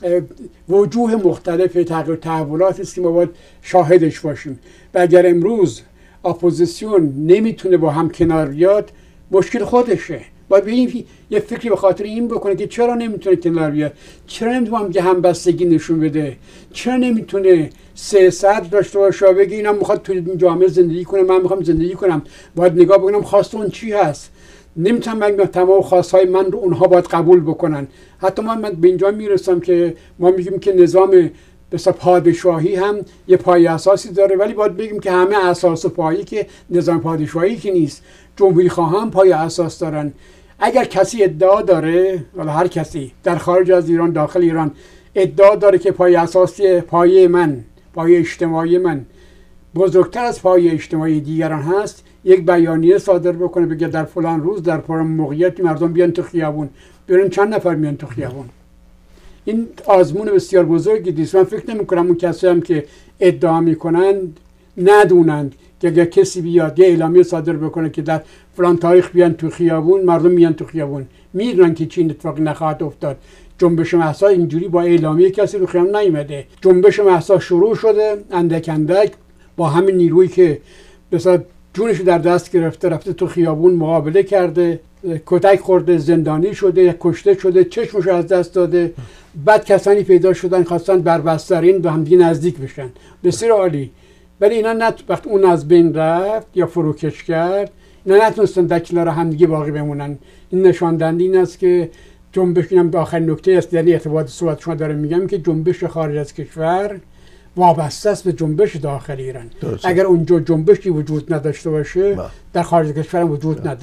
وجوه مختلف تغییر تحولات است که ما باید شاهدش باشیم و اگر امروز اپوزیسیون نمیتونه با هم کنار بیاد مشکل خودشه. باید به این یه فکری به خاطر این بکنه که چرا نمیتونه کنار بیاد، چرا نمیتونه که همبستگی نشون بده، چرا نمیتونه 300 داشته باشه و بگه اینم میخواد تو این جامعه زندگی کنه، من میخوام زندگی کنم. باید نگاه بکنم خواست اون چی هست. نمیتونم بگم تمام خواستهای من رو اونها باید قبول بکنن. حتی من به اینجا میرسم که ما میگیم که نظام بسیار پادشاهی هم یه پایه اساسی داره، ولی باید بگیم که همه اساس و پایه که نظام پادشاهی که نیست، جمهوری خواه هم پایه اساس دارن. اگر کسی ادعا داره، ولی هر کسی در خارج از ایران داخل ایران ادعا داره که پایه اساسی پایه من، پایه اجتماعی من بزرگتر از پایه اجتماعی دیگران هست، یک بیانیه صادر بکنه بگه در فلان روز در فلان موقعیت مردم بیان تو خیابون. ببینن چند نفر میان تو خیابون. این آزمون بسیار بزرگی دیست. من فکر نمی کنم اون کسی هم که ادعا میکنند ندونند که اگر کسی بیاد یه اعلامیه صادر بکنه که در فلان تاریخ بیان تو خیابون، مردم میان تو خیابون، میدونن که چین اتفاقی نخواهد افتاد. جنبش مهسا اینجوری با اعلامیه کسی رو خیابون نیومده. جنبش مهسا شروع شده اندک اندک با همین نیرویی که بسیار جونش در دست گرفته رفته تو خیابون مقابله کرده، کتک خورده، زندانی شده، کشته شده، چشمش از دست داده. بعد کسانی پیدا شدن خواستن بر بسترین به همدیگه نزدیک بشن. بسیار عالی. ولی اینا وقتی اون از بین رفت یا فروکش کرد، اینا نتونستن در کنار همدیگه باقی بمونن. این نشان دهنده این است که جنبش، اینم آخرین نکته است در ارتباط صحبت شما دارم میگم که جنبش خارج از کشور وابسته است به جنبش داخل ایران. اگر اونجا جنبشی وجود نداشته باشه در خارج کشور وجود نداره.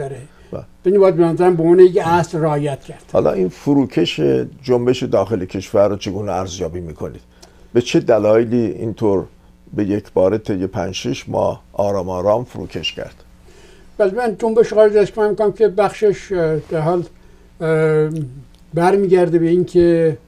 ببینید باید به نظرم به عنوان یک اصل رعایت کرد. حالا این فروکش جنبش داخل کشور رو چگونه ارزیابی میکنید؟ به چه دلایلی اینطور به یک باره طی 5-6 ماه آرام آرام فروکش کرد؟ بله، من جنبش خارج از کشور میگم که بخشش در حال برمیگرده به این که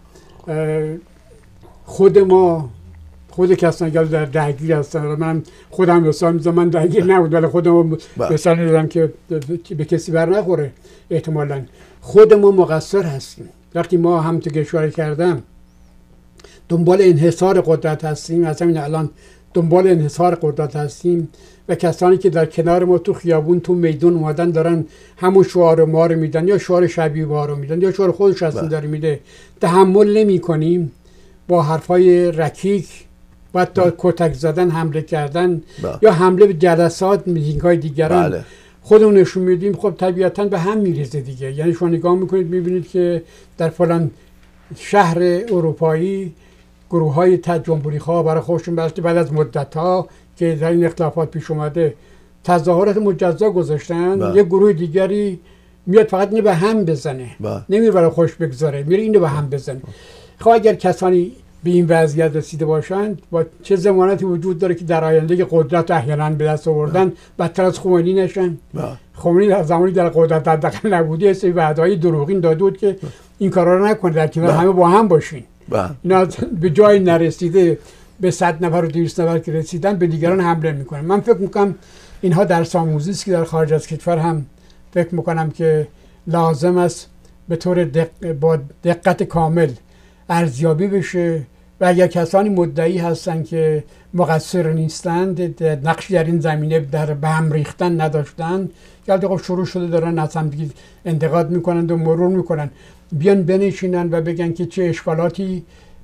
خود کسانی که در درگیر هستن، من خودم مثال میزنم، من درگیر نبود ولی خودم مثال میزنم که به کسی بر نخوره، احتمالاً خود ما مقصر هستیم. وقتی ما هم تو اشاره کردم دنبال انحصار قدرت هستیم، از همین الان دنبال انحصار قدرت هستیم و کسانی که در کنار ما تو خیابون تو میدون اومدن دارن همون شعار ما رو میدن یا شعار شبیه ما رو میدن یا شعار خودش هستن داره میده، تحمل نمی کنیم با حرفای رکیک و حتی کتک زدن، حمله کردن یا حمله به جلسات، میتینگ های دیگران خودمون نشون میدیم. خب طبیعتاً به هم میریزه دیگه. یعنی شما نگاه میکنید میبینید که در فلان شهر اروپایی گروه های جمهوری خواه برای خودشون بعد از مدت ها که در این اختلافات پیش اومده تظاهرات مجزا گذاشتن، یه گروه دیگری میاد فقط اینو به هم بزنه، نمیره برای خوش بگذاره، میره اینو به هم بزنه. خب اگر کسانی به این وضعیت رسیده باشند، با چه ضمانتی وجود داره که در آینده قدرت احیانا به دست آوردن بدتر از خمینی نشن؟ خمینی از زمانی در قدرت حداقل نبوده سری وعده‌های دروغین داده بود که این کارا رو نکنید، در کنار همه با هم باشین. اینا به جای نرسیده به 100 نفر و 200 نفر که رسیدن به دیگران حمله میکنن. من فکر میکنم اینها درس آموزی است که در خارج از کشور هم فکر میکنم که لازم است به طور با دقت کامل ارزیابی بشه و اگر کسانی مدعی هستند که مقصر نیستند، نقشی در این زمینه در به هم ریختن نداشتند، که خب شروع شده دارن از هم دیگه انتقاد میکنند و مرور میکنن، بیان بنشینن و بگن که چه اشکالاتی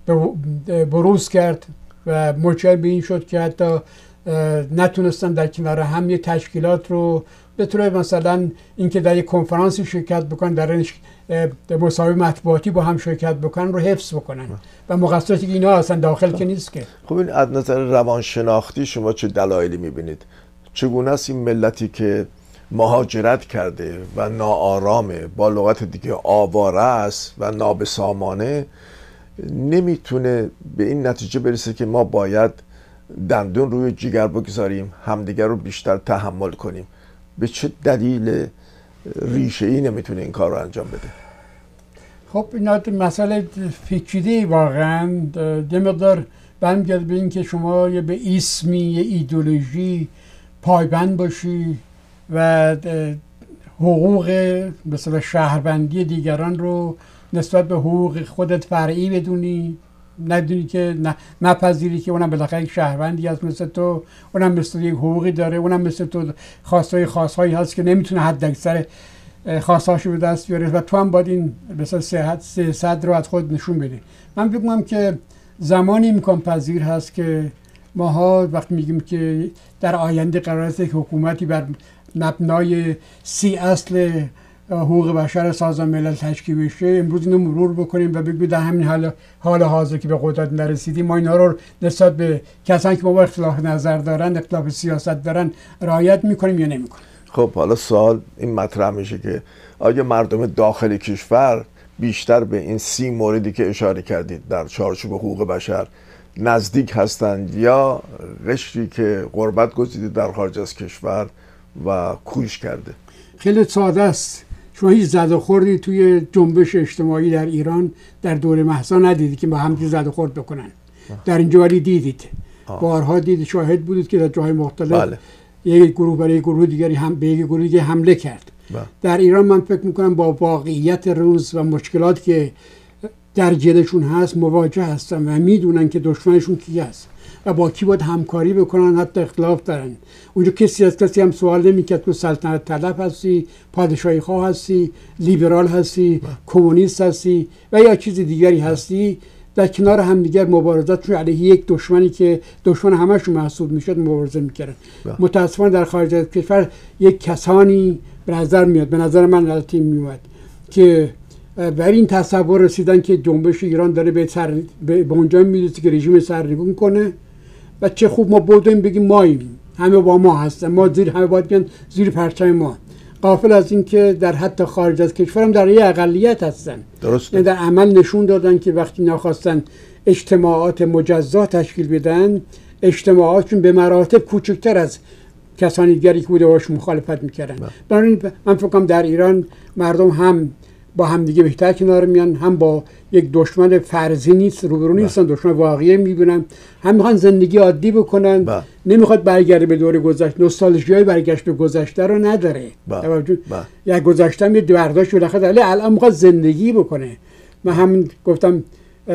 بروز کرد و منجر به این شد که حتی نتونستن در کنار هم یه تشکیلات رو به طور مثلا اینکه در یک کنفرانسی شرکت بکنن، در مصاحبه مطبوعاتی با هم شرکت بکنن رو حفظ بکنن و مقصراتی که اینا اصلا داخل که نیست که. خب این از نظر روانشناختی شما چه دلایلی میبینید؟ چگونه است این ملتی که مهاجرت کرده و ناآرامه، با لغت دیگه آواره است و نابسامانه، نمیتونه به این نتیجه برسه که ما باید دندون روی جگر بگذاریم، همدیگر رو بیشتر تحمل کنیم؟ به چه دلیل ریشه‌ای نمیتونه این کار رو انجام بده؟ خب این مسئله پیچیده واقعا، یه مقدار برمیگرده به این که شما به اسمی یه ایدئولوژی پایبند باشی و حقوق مثلا شهروندی دیگران رو نسبت به حقوق خودت فرعی بدونی، ندونی که نپذیری که اونم بالاخره یک شهروندی هست مثل تو، اونم مثل یک حقوقی داره، اونم مثل تو خواستهایی هست که نمیتونه حد اکثر خواستهاشو به دست بیاره و تو هم باید این مثلا سیاست رو از خود نشون بدی. من فکر می‌کنم که زمانی امکان پذیر هست که ماها وقتی میگیم که در آینده قرار است که حکومتی بر مبنای 30 اصل حقوق بشر سازمان ملل تشکیل بشه، امروز اینو مرور بکنیم و بگیم در همین حال حاضر که به قدرت نرسیدیم ما اینا رو نسبت به کسانی که با اختلاف نظر دارن، اختلاف سیاست دارن رعایت میکنیم یا نمیکنیم. خب حالا سوال این مطرح میشه که آیا مردم داخل کشور بیشتر به این 30 موردی که اشاره کردید در چارچوب حقوق بشر نزدیک هستند یا قشری که غربت گزیده در خارج از کشور و کوچ کرده؟ خیلی ساده است. شما هیچ زد و خوردی توی جنبش اجتماعی در ایران در دوره مهسا ندیدید که با هم زد و خورد بکنن. در اینجا ولی دیدید، بارها دیدید، شاهد بودید که در جاهای مختلف یک گروه برای گروه دیگری هم به یک گروه دیگه حمله کرد. در ایران من فکر میکنم با واقعیت روز و مشکلات که در جلشون هست مواجه هستن و میدونن که دشمنشون کی هست و با کی باید همکاری بکنن، حتی اختلاف دارن. اونجا کسی از کسی هم سوال نمیکرد که سلطنت طلب هستی، پادشاهی خواه هستی، لیبرال هستی، کمونیست هستی و یا چیز دیگری هستی، در کنار هم دیگر مبارزاتشون علیه یک دشمنی که دشمن همشون محسوب میشد مبارزه میکردن. متاسفانه در خارج از کشور یک کسانی به نظر میاد، به نظر من البته میاد که بر این تصور رسیدن که جنبش ایران داره به اونجا میرسه که رژیم سرنگون کنه و چه خوب ما بودیم بگیم ماییم، همه با ما هستن، ما همه باید بیان زیر پرچم ما. غافل از این که در حتی خارج از کشورم در یه اقلیت هستن. درسته. در عمل نشون دادن که وقتی نخواستن اجتماعات مجزا تشکیل بدن، اجتماعاتشون به مراتب کوچکتر از کسانی دیگری که بوده باش مخالفت میکردن. بنابراین من فکر کنم در ایران مردم هم با همدیگه بهتر کنار میان، هم با یک دشمن فرضی نیست روبرو نیستن، دشمن واقعی میبینن، هم میخوان زندگی عادی بکنن. نمیخواد برگرده به دور گذشته، نوستالژیای برگشت به گذشته رو نداره. یا گذشته می برداشت بالاخره الان میخواد زندگی بکنه. من همین گفتم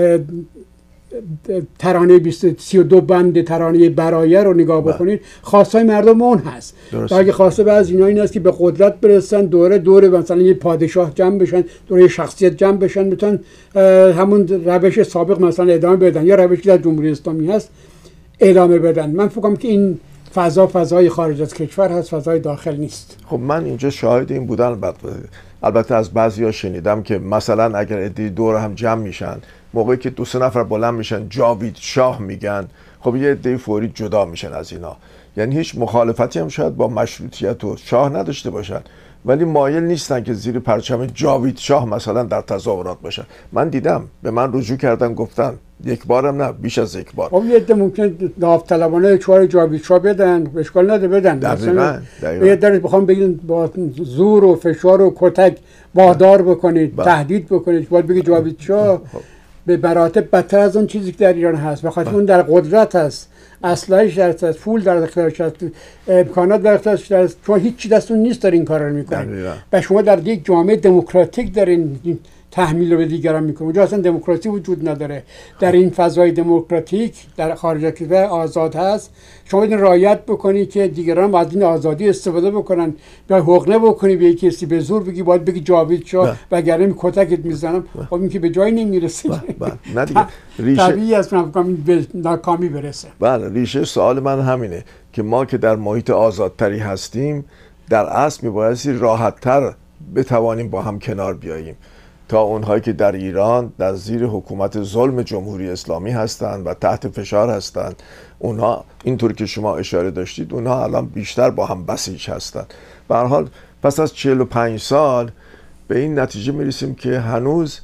ترانه 32 بند ترانه برایه رو نگاه بکنید، خواستای مردم اون هست. اگه خواسته بعضی اینا این است که به قدرت برسن، دوره مثلا یه پادشاه جمع بشن، دوره شخصیت جمع بشن، میتونن همون روش سابق مثلا ادامه بدن، یا روشی در جمهوری اسلامی هست ادامه بدن. من فکر کنم که این فضای خارج از کشور هست، فضای داخل نیست. خب من اینجا شاهد این بودم، البته از بعضیا شنیدم که مثلا اگر عده دور هم جمع میشن، موقعی که 2-3 نفر بلند میشن جاوید شاه میگن، خب یه عده فوری جدا میشن از اینا. یعنی هیچ مخالفتی هم شاید با مشروطیت و شاه نداشته باشن، ولی مایل نیستن که زیر پرچم جاوید شاه مثلا در تظاهرات باشن. من دیدم، به من رجوع کردن، گفتن یک بارم نه، بیش از یک بار. خب یه عده ممکن داوطلبانه چهار جاوید شاه بدن، اشکال نداره بدن. دقیقاً. یه در بخوام بگین با زور و فشار و کتک وادار بکنید، تهدید بکنید، باید بگید جاوید شاه به مراتب بدتر از اون چیزی که در ایران هست، بخاطر اون در قدرت هست، اسلحه‌اش دستش هست، پول در اختیارش هست، امکانات در اختیارش هست، شما هیچی دستتون نیست دارین کارا رو میکنین و شما در یک جامعه دموکراتیک دارین تحمیل رو به دیگران میکنه. اونجا اصلا دموکراسی وجود نداره. در این فضای دموکراتیک در خارج از کشور آزاد هست، شما باید رعایت بکنی که دیگران از این آزادی استفاده بکنن. یا حقنه بکنی به کسی به زور بگی باید بگی جاوید شاه وگرنه می کتکت میزنم، خب این که به جایی نمیرسه. نه دیگه ریشه طبیعی است من به ناکامی برسه. بله، ریشه سوال من همینه که ما که در محیط آزادتری هستیم، در اصل میبایستی راحت‌تر بتوانیم با هم کنار بیاییم تا اونهایی که در ایران در زیر حکومت ظلم جمهوری اسلامی هستند و تحت فشار هستند. اونها اینطور که شما اشاره داشتید، اونها الان بیشتر با هم بسیج هستند. به هر حال پس از 45 سال به این نتیجه میرسیم که هنوز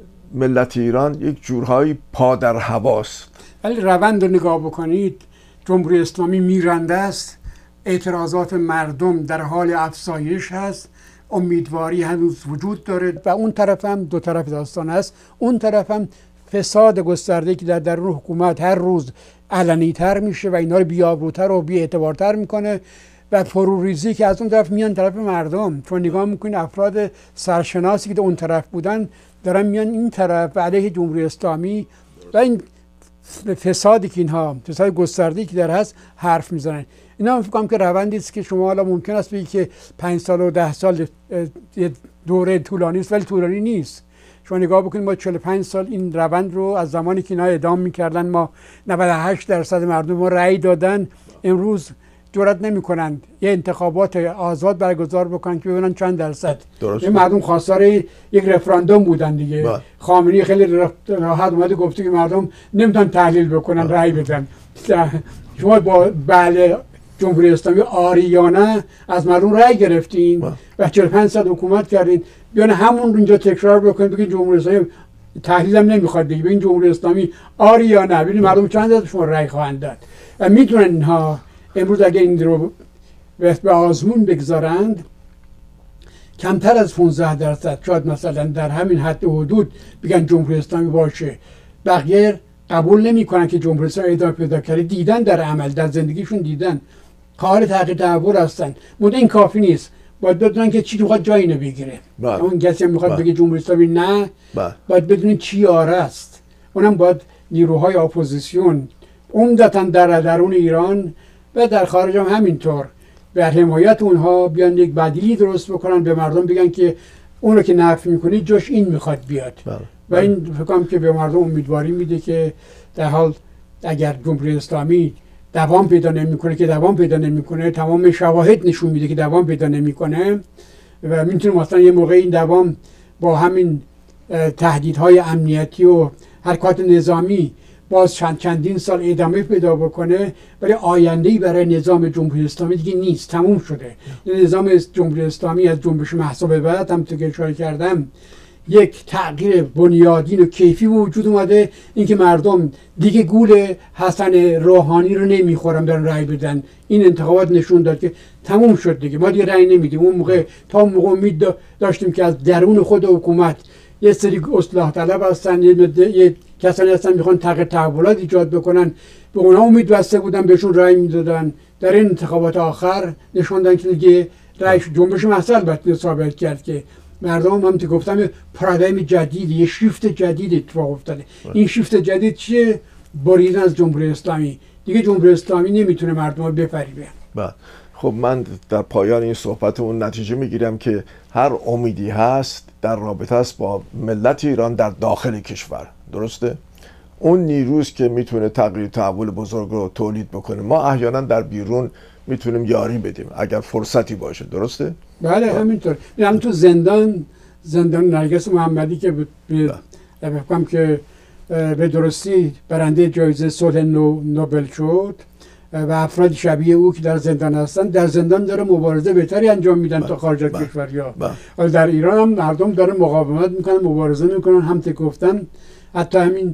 ملت ایران یک جورهایی پا در هواست. ولی روند رو نگاه بکنید، جمهوری اسلامی میرنده است، اعتراضات مردم در حال افزایش هست، امیدواری هنوز وجود داره و اون طرف هم دو طرف داستان هست. اون طرف هم فساد گسترده که در درون حکومت هر روز علنی‌تر میشه و اینا رو بی‌آبروتر و بی‌اعتبارتر میکنه و فروریزی که از اون طرف میان طرف مردم. چون نگاه میکنید افراد سرشناسی که در اون طرف بودن دارن میان این طرف علیه جمهوری اسلامی و این فسادی که اینها فساد گسترده‌ای که در هست حرف میزنن. اینا من فکر کنم که روندی است که شما حالا ممکن است بگید که 5 سال و 10 سال دوره طولانی است، ولی طولانی نیست. شما نگاه بکنید ما 45 سال این روند رو از زمانی که اینا اعدام میکردن، ما 98% مردم ما رأی دادن، امروز جرئت نمیکنند یه انتخابات آزاد برگزار بکنن که ببینن چند درصد. این مردم خواستار یک رفراندوم بودن دیگه. خامنه‌ای خیلی راحت اومده گفته که مردم نمیتونن تحلیل بکنن، رأی بدن. شما با بله جمهوری اسلامی آریانه از مردم رأی گرفتین و 45 سال حکومت کردین، بیان همون اینجا تکرار بکنید بگید جمهوری اسلامی تحلیل هم نمیخواد دیگه، ببین جمهوری اسلامی آریانه، ببین مردم چند درصد شما رأی خواهند داد و میتونن اینها امروز اگه این رو به آزمون بگذارند کمتر از 15% شاید مثلا در همین حد و حدود بگن جمهوری اسلامی باشه. بقیه قبول نمیکنن که جمهوری اسلامی ادامه پیدا کرده، دیدن در عمل در زندگیشون دیدن، کار تحقیق تحول هستن. مده این کافی نیست، باید بدونن که چی میخواد جای اینو بگیره. اون کسی هم میخواد بگه جمهوری اسلامی نه، باید بدونن چی آره است. اونم باید نیروهای اپوزیسیون عمدتاً در درون ایران و در خارج هم همینطور به حمایت اونها بیان یک بدیلی درست بکنن، به مردم بگن که اون رو که نفی میکنید جاش این میخواد بیاد. و این فکر کنم که به مردم امیدواری میده که در حال اگر جمهوری اسلامی دوام پیدا نمیکنه که دوام پیدا نمیکنه، تمام شواهد نشون میده که دوام پیدا نمیکنه و میتونه مثلا یه موقع این دوام با همین تهدیدهای امنیتی و حرکات نظامی باز چندین سال ادامه پیدا بکنه، ولی آینده‌ای برای نظام جمهوری اسلامی دیگه نیست، تموم شده. نظام جمهوری اسلامی از جنبش مهسا به بعد هم تو که اشاره کردم یک تغییر بنیادین و کیفی وجود اومده، اینکه مردم دیگه گول حسن روحانی رو نمیخورن برن رأی بدن. این انتخابات نشون داد که تموم شد دیگه، ما دیگه رأی نمیدیم. اون موقع تا اون موقع امید داشتیم که از درون خود حکومت یه سری اصلاح طلب هستن، یه کسانی هستن میخوان تغییر تحولات ایجاد بکنن، به اونها امید بسته بودن، بهشون رأی میدادن. در این انتخابات آخر نشون دادن که دیگه رأی جنبش مهسا البته ثابت کرد که مردم هم که گفتم پارادایم جدید، یه شیفت جدید اتفاق افتاده. این شیفت جدید چیه؟ بریدن از جمهوری اسلامی. دیگه جمهوری اسلامی نمیتونه مردم رو بفریبه. بله. خب من در پایان این صحبت اون نتیجه میگیرم که هر امیدی هست در رابطه است با ملت ایران در داخل کشور، درسته؟ اون نیروست که میتونه تغییر تحول بزرگ رو تولید بکنه. ما احیانا در بیرون میتونیم یاری بدیم اگر فرصتی باشه، درسته؟ بله همینطور. یعنی تو زندان نرگس محمدی که بفهم که به درستی برنده جایزه صلح نوبل شد و افراد شبیه او که در زندان هستن، در زندان داره مبارزه بهتری انجام میدن تا خارج از کشوریا. ولی در ایران هم مردم داره مقاومت میکنن، مبارزه میکنن. هم که گفتن حتی همین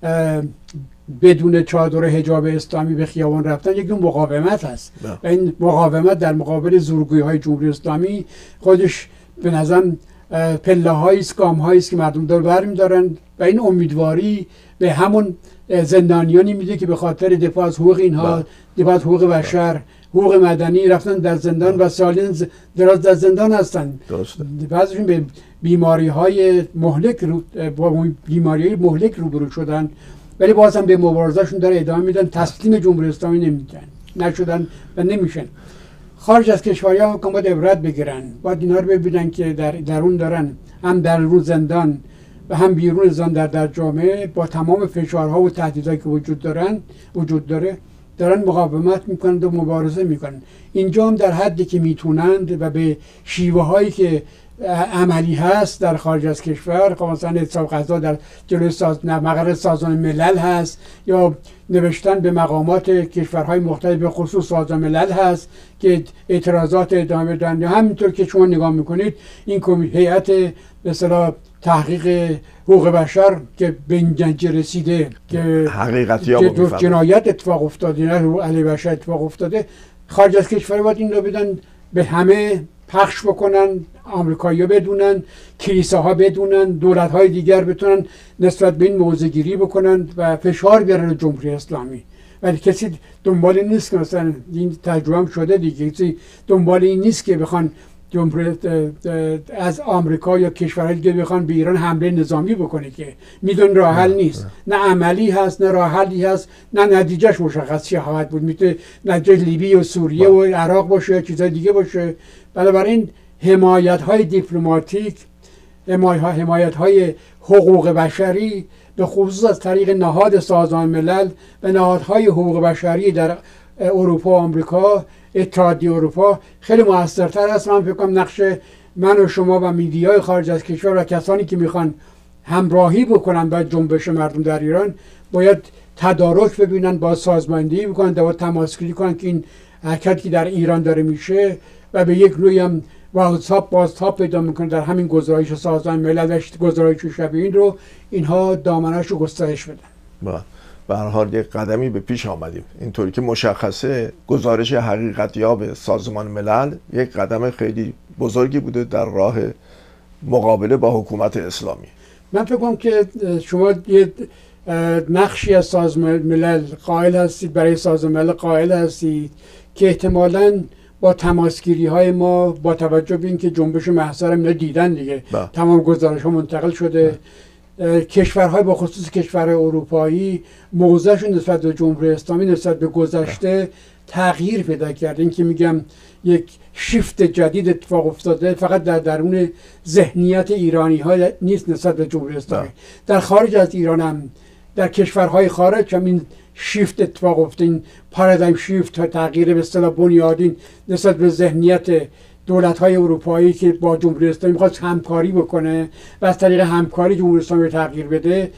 بدون چادر حجاب اسلامی به خیابان رفتن یک نوع مقاومت هست و این مقاومت در مقابل زورگویی های جمهوری اسلامی خودش به نظرم پله هایی است، گام هایی است که مردم دور برمی‌دارن و این امیدواری به همون زندانیانی میده که به خاطر دفاع از حقوق اینها، دفاع از حقوق بشر، حقوق مدنی رفتن در زندان و سالین دراز در زندان هستن. بعضیشون به بیماری های مهلک روبرو شدن، ولی باز هم به مبارزهشون داره ادامه میدن، تسلیم جمهوری اسلامی نشدن و نمیشن. خارج از کشورها هم باید عبرت بگیرن، باید اینا رو ببینن که درون دارن، هم در رو زندان و هم بیرون زندان در جامعه با تمام فشارها و تهدیدهایی که وجود داره دارن مقاومت میکنند و مبارزه میکنند. اینجا هم در حدی که میتونند و به شیوه هایی که عملی هست در خارج از کشور، مثلا حساب غذا در جلوی مقر سازمان ملل هست یا نوشتن به مقامات کشورهای مختلف به خصوص سازمان ملل هست که اعتراضات ادامه بدن. همینطور که شما نگاه میکنید این هیئت به اصطلاح تحقیق حقوق بشر که به این نتیجه رسیده که جنایت اتفاق افتاده، نه علیه بشر اتفاق افتاده، خارج از کشور باید این رو بدن به همه پخش بکنن، آمریکایی‌ها بدونن، کلیساها بدونن، دولت‌های دیگر بتونن نسبت به این موضوع گیری بکنن و فشار بیارن جمهوری اسلامی. ولی کسی دنبال این نیست که مثلا این تجربه هم شده دیگه، کسی دنبال این نیست که بخوان از آمریکا یا کشورهای دیگه بخوان به ایران حمله نظامی بکنه، که میدون راه حل نیست، نه عملی هست نه راه حلی هست، نه نتیجهش مشخص چی خواهد بود. میتونه نتیجه لیبی و سوریه و عراق باشه یا چیزای دیگه باشه. بنابراین حمایت‌های دیپلماتیک، حمایت‌های حقوق بشری به خصوص از طریق نهاد سازمان ملل و نهادهای حقوق بشری در اروپا و آمریکا، اتحادیه اروپا خیلی موثرتر است. من فکر کنم نقش من و شما و میدیای خارج از کشور و کسانی که میخوان همراهی بکنن با جنبش مردم در ایران باید تدارک ببینن، با سازماندهی بکنن، باید تماسگیری کنن که این حرکتی که در ایران داره میشه و به یک نوعی هم بازتاب پیدا میکنه در همین گزارش سازمان ملل و گزارش شبیه این رو اینها دامنش رو گسترش بدن. به هر حال یک قدمی به پیش آمدیم. اینطوری که مشخصه گزارش حقیقتیاب سازمان ملل یک قدم خیلی بزرگی بوده در راه مقابله با حکومت اسلامی. من فکر کنم که شما یه نقشی از سازمان ملل قائل هستید، برای سازمان ملل قائل هستید که احتمالاً با تماسگیری های ما با توجه به اینکه جنبش مهسا رو اینا دیدن دیگه، تمام گزارش ها منتقل شده، کشورهای با خصوص کشورهای اروپایی موضعشون نسبت به جمهوری اسلامی نسبت به گذشته تغییر پیدا کرده. این که میگم یک شیفت جدید اتفاق افتاده فقط در درون ذهنیت ایرانی ها نیست نسبت به جمهوری اسلامی، در خارج از ایران هم در کشورهای خارج هم این شیفت اتفاق افتاد، این پارادایم شیفت، تغییر به اصطلاح بنیادین نسبت به ذهنیت دولت‌های اروپایی که با جمهوری اسلامی می‌خواد همکاری بکنه و از طریق همکاری جمهوری اسلامی تغییر بده.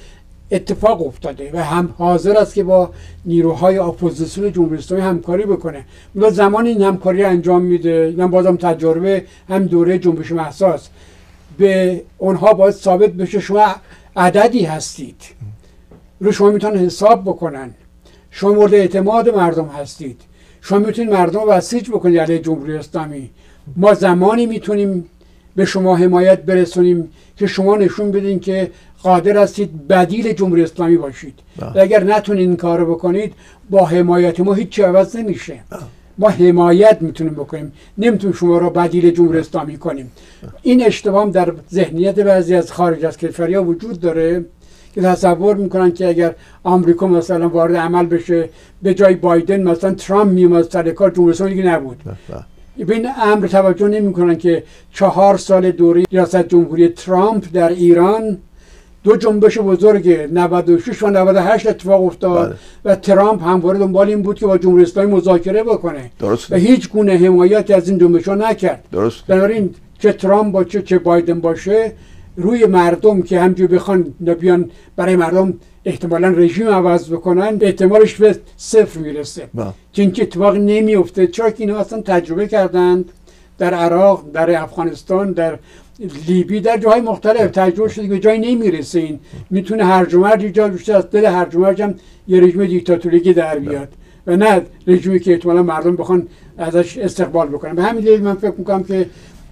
اتفاق افتاده و هم حاضر است که با نیروهای اپوزیسیون جمهوری اسلامی همکاری بکنه. اون زمان این همکاری انجام میده، من بازم تجربه هم دوره جنبش مهسا است، به اونها باید ثابت بشه شما عددی هستید، رو شما میتونن حساب بکنن، شما مورد اعتماد مردم هستید، شما میتونید مردم رو بسیج بکنید علیه جمهوری اسلامی. ما زمانی میتونیم به شما حمایت برسونیم که شما نشون بدین که قادر هستید بدیل جمهوری اسلامی باشید. و اگر نتونید این کارو بکنید، با حمایت ما هیچ عوض نمیشه. ما حمایت میتونیم بکنیم، نمیتونیم شما را بدیل جمهوری اسلامی کنیم. این اشتباه هم در ذهنیت بعضی از خارج از کشورها وجود داره که تصور میکنن که اگر آمریکا مثلا وارد عمل بشه، به جای بایدن مثلا ترامپ میومد سر کار، جمهوری اسلامی دیگه نبود. به این امر توجه نمیکنن که 4 سال دوره ریاست جمهوری ترامپ در ایران 2 جنبش بزرگ 96 و 98 اتفاق افتاد و ترامپ همواره دنبال این بود که با جمهوری اسلامی مذاکره بکنه و هیچ گونه حمایتی از این جنبش‌ها نکرد. بنابراین چه ترامپ باشه چه بایدن باشه، روی مردم که همجوری بخوان بیان برای مردم احتمالاً رژیم عوض بکنن، احتمالش به 0 میرسه. چون که اتفاق نمیفته، چرا که اینا اصلا تجربه کردند در عراق، در افغانستان، در لیبی، در جاهای مختلف تجربه شده که جایی نمیرسه. این میتونه هرج و مرج ایجاد بشه، از دل هرج و مرج هم یه رژیم دیکتاتوری در بیاد و نه رژیمی که احتمالاً مردم بخوان ازش استقبال بکنن. به همین دلیل من فکر میکنم که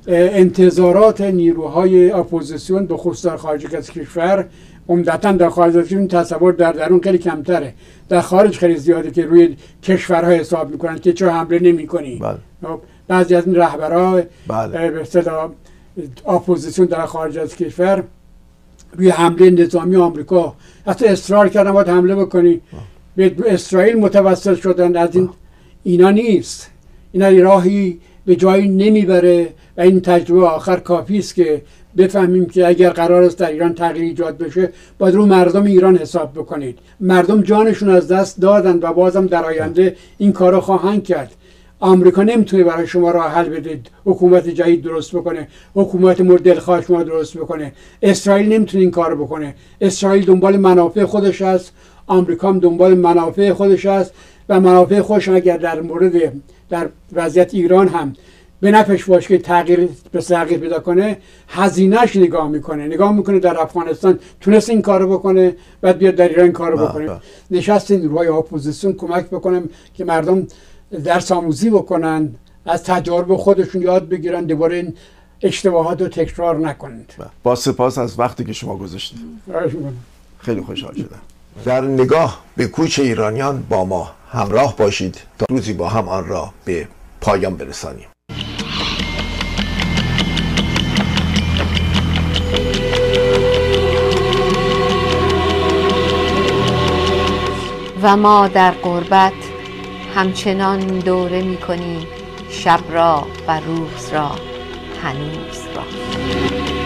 انتظارات نیروهای اپوزیسیون به خصوص در خارج از کشور، عمدتاً در خارج از کشور تصور در درون خیلی کمتره، در خارج خیلی زیاده که روی کشورها حساب میکنن که چرا حمله نمی‌کنی. بعضی از این رهبرها به اصطلاح اپوزیسیون در خارج از کشور روی حمله نظامی آمریکا حتی اصرار کردن باید حمله بکنی، به اسرائیل متوسل شدن. از اینا نیست، اینا راهی به جایی نمیبره و این تجربه آخر کافی است که بفهمیم که اگر قرار است در ایران تغییر ایجاد بشه، باید رو مردم ایران حساب بکنید. مردم جانشون از دست دادن و بازم در آینده این کارو خواهند کرد. آمریکا نمیتونه برای شما راه حل بده، حکومت جدید درست بکنه، حکومت مورد دلخواه شما درست بکنه. اسرائیل نمیتونه این کارو بکنه. اسرائیل دنبال منافع خودش است، آمریکا هم دنبال منافع خودش است و منافع خودش اگر در وضعیت ایران هم به نفعش باشه که تغییر پیدا کنه، هزینه‌اش نگاه میکنه در افغانستان تونست این کارو بکنه، بعد بیاد در ایران این کارو بکنه. نشست نیروهای اپوزیسیون کمک بکنم که مردم درس آموزی بکنن، از تجارب خودشون یاد بگیرن، دوباره این اشتباهات رو تکرار نکنند. با سپاس از وقتی که شما گذاشتید. خیلی خوشحال شدم. در نگاه به کوچ ایرانیان با ما همراه باشید تا روزی با هم آن را به پایان برسانیم. و ما در غربت همچنان دوره می‌کنیم شب را و روز را هنوز را.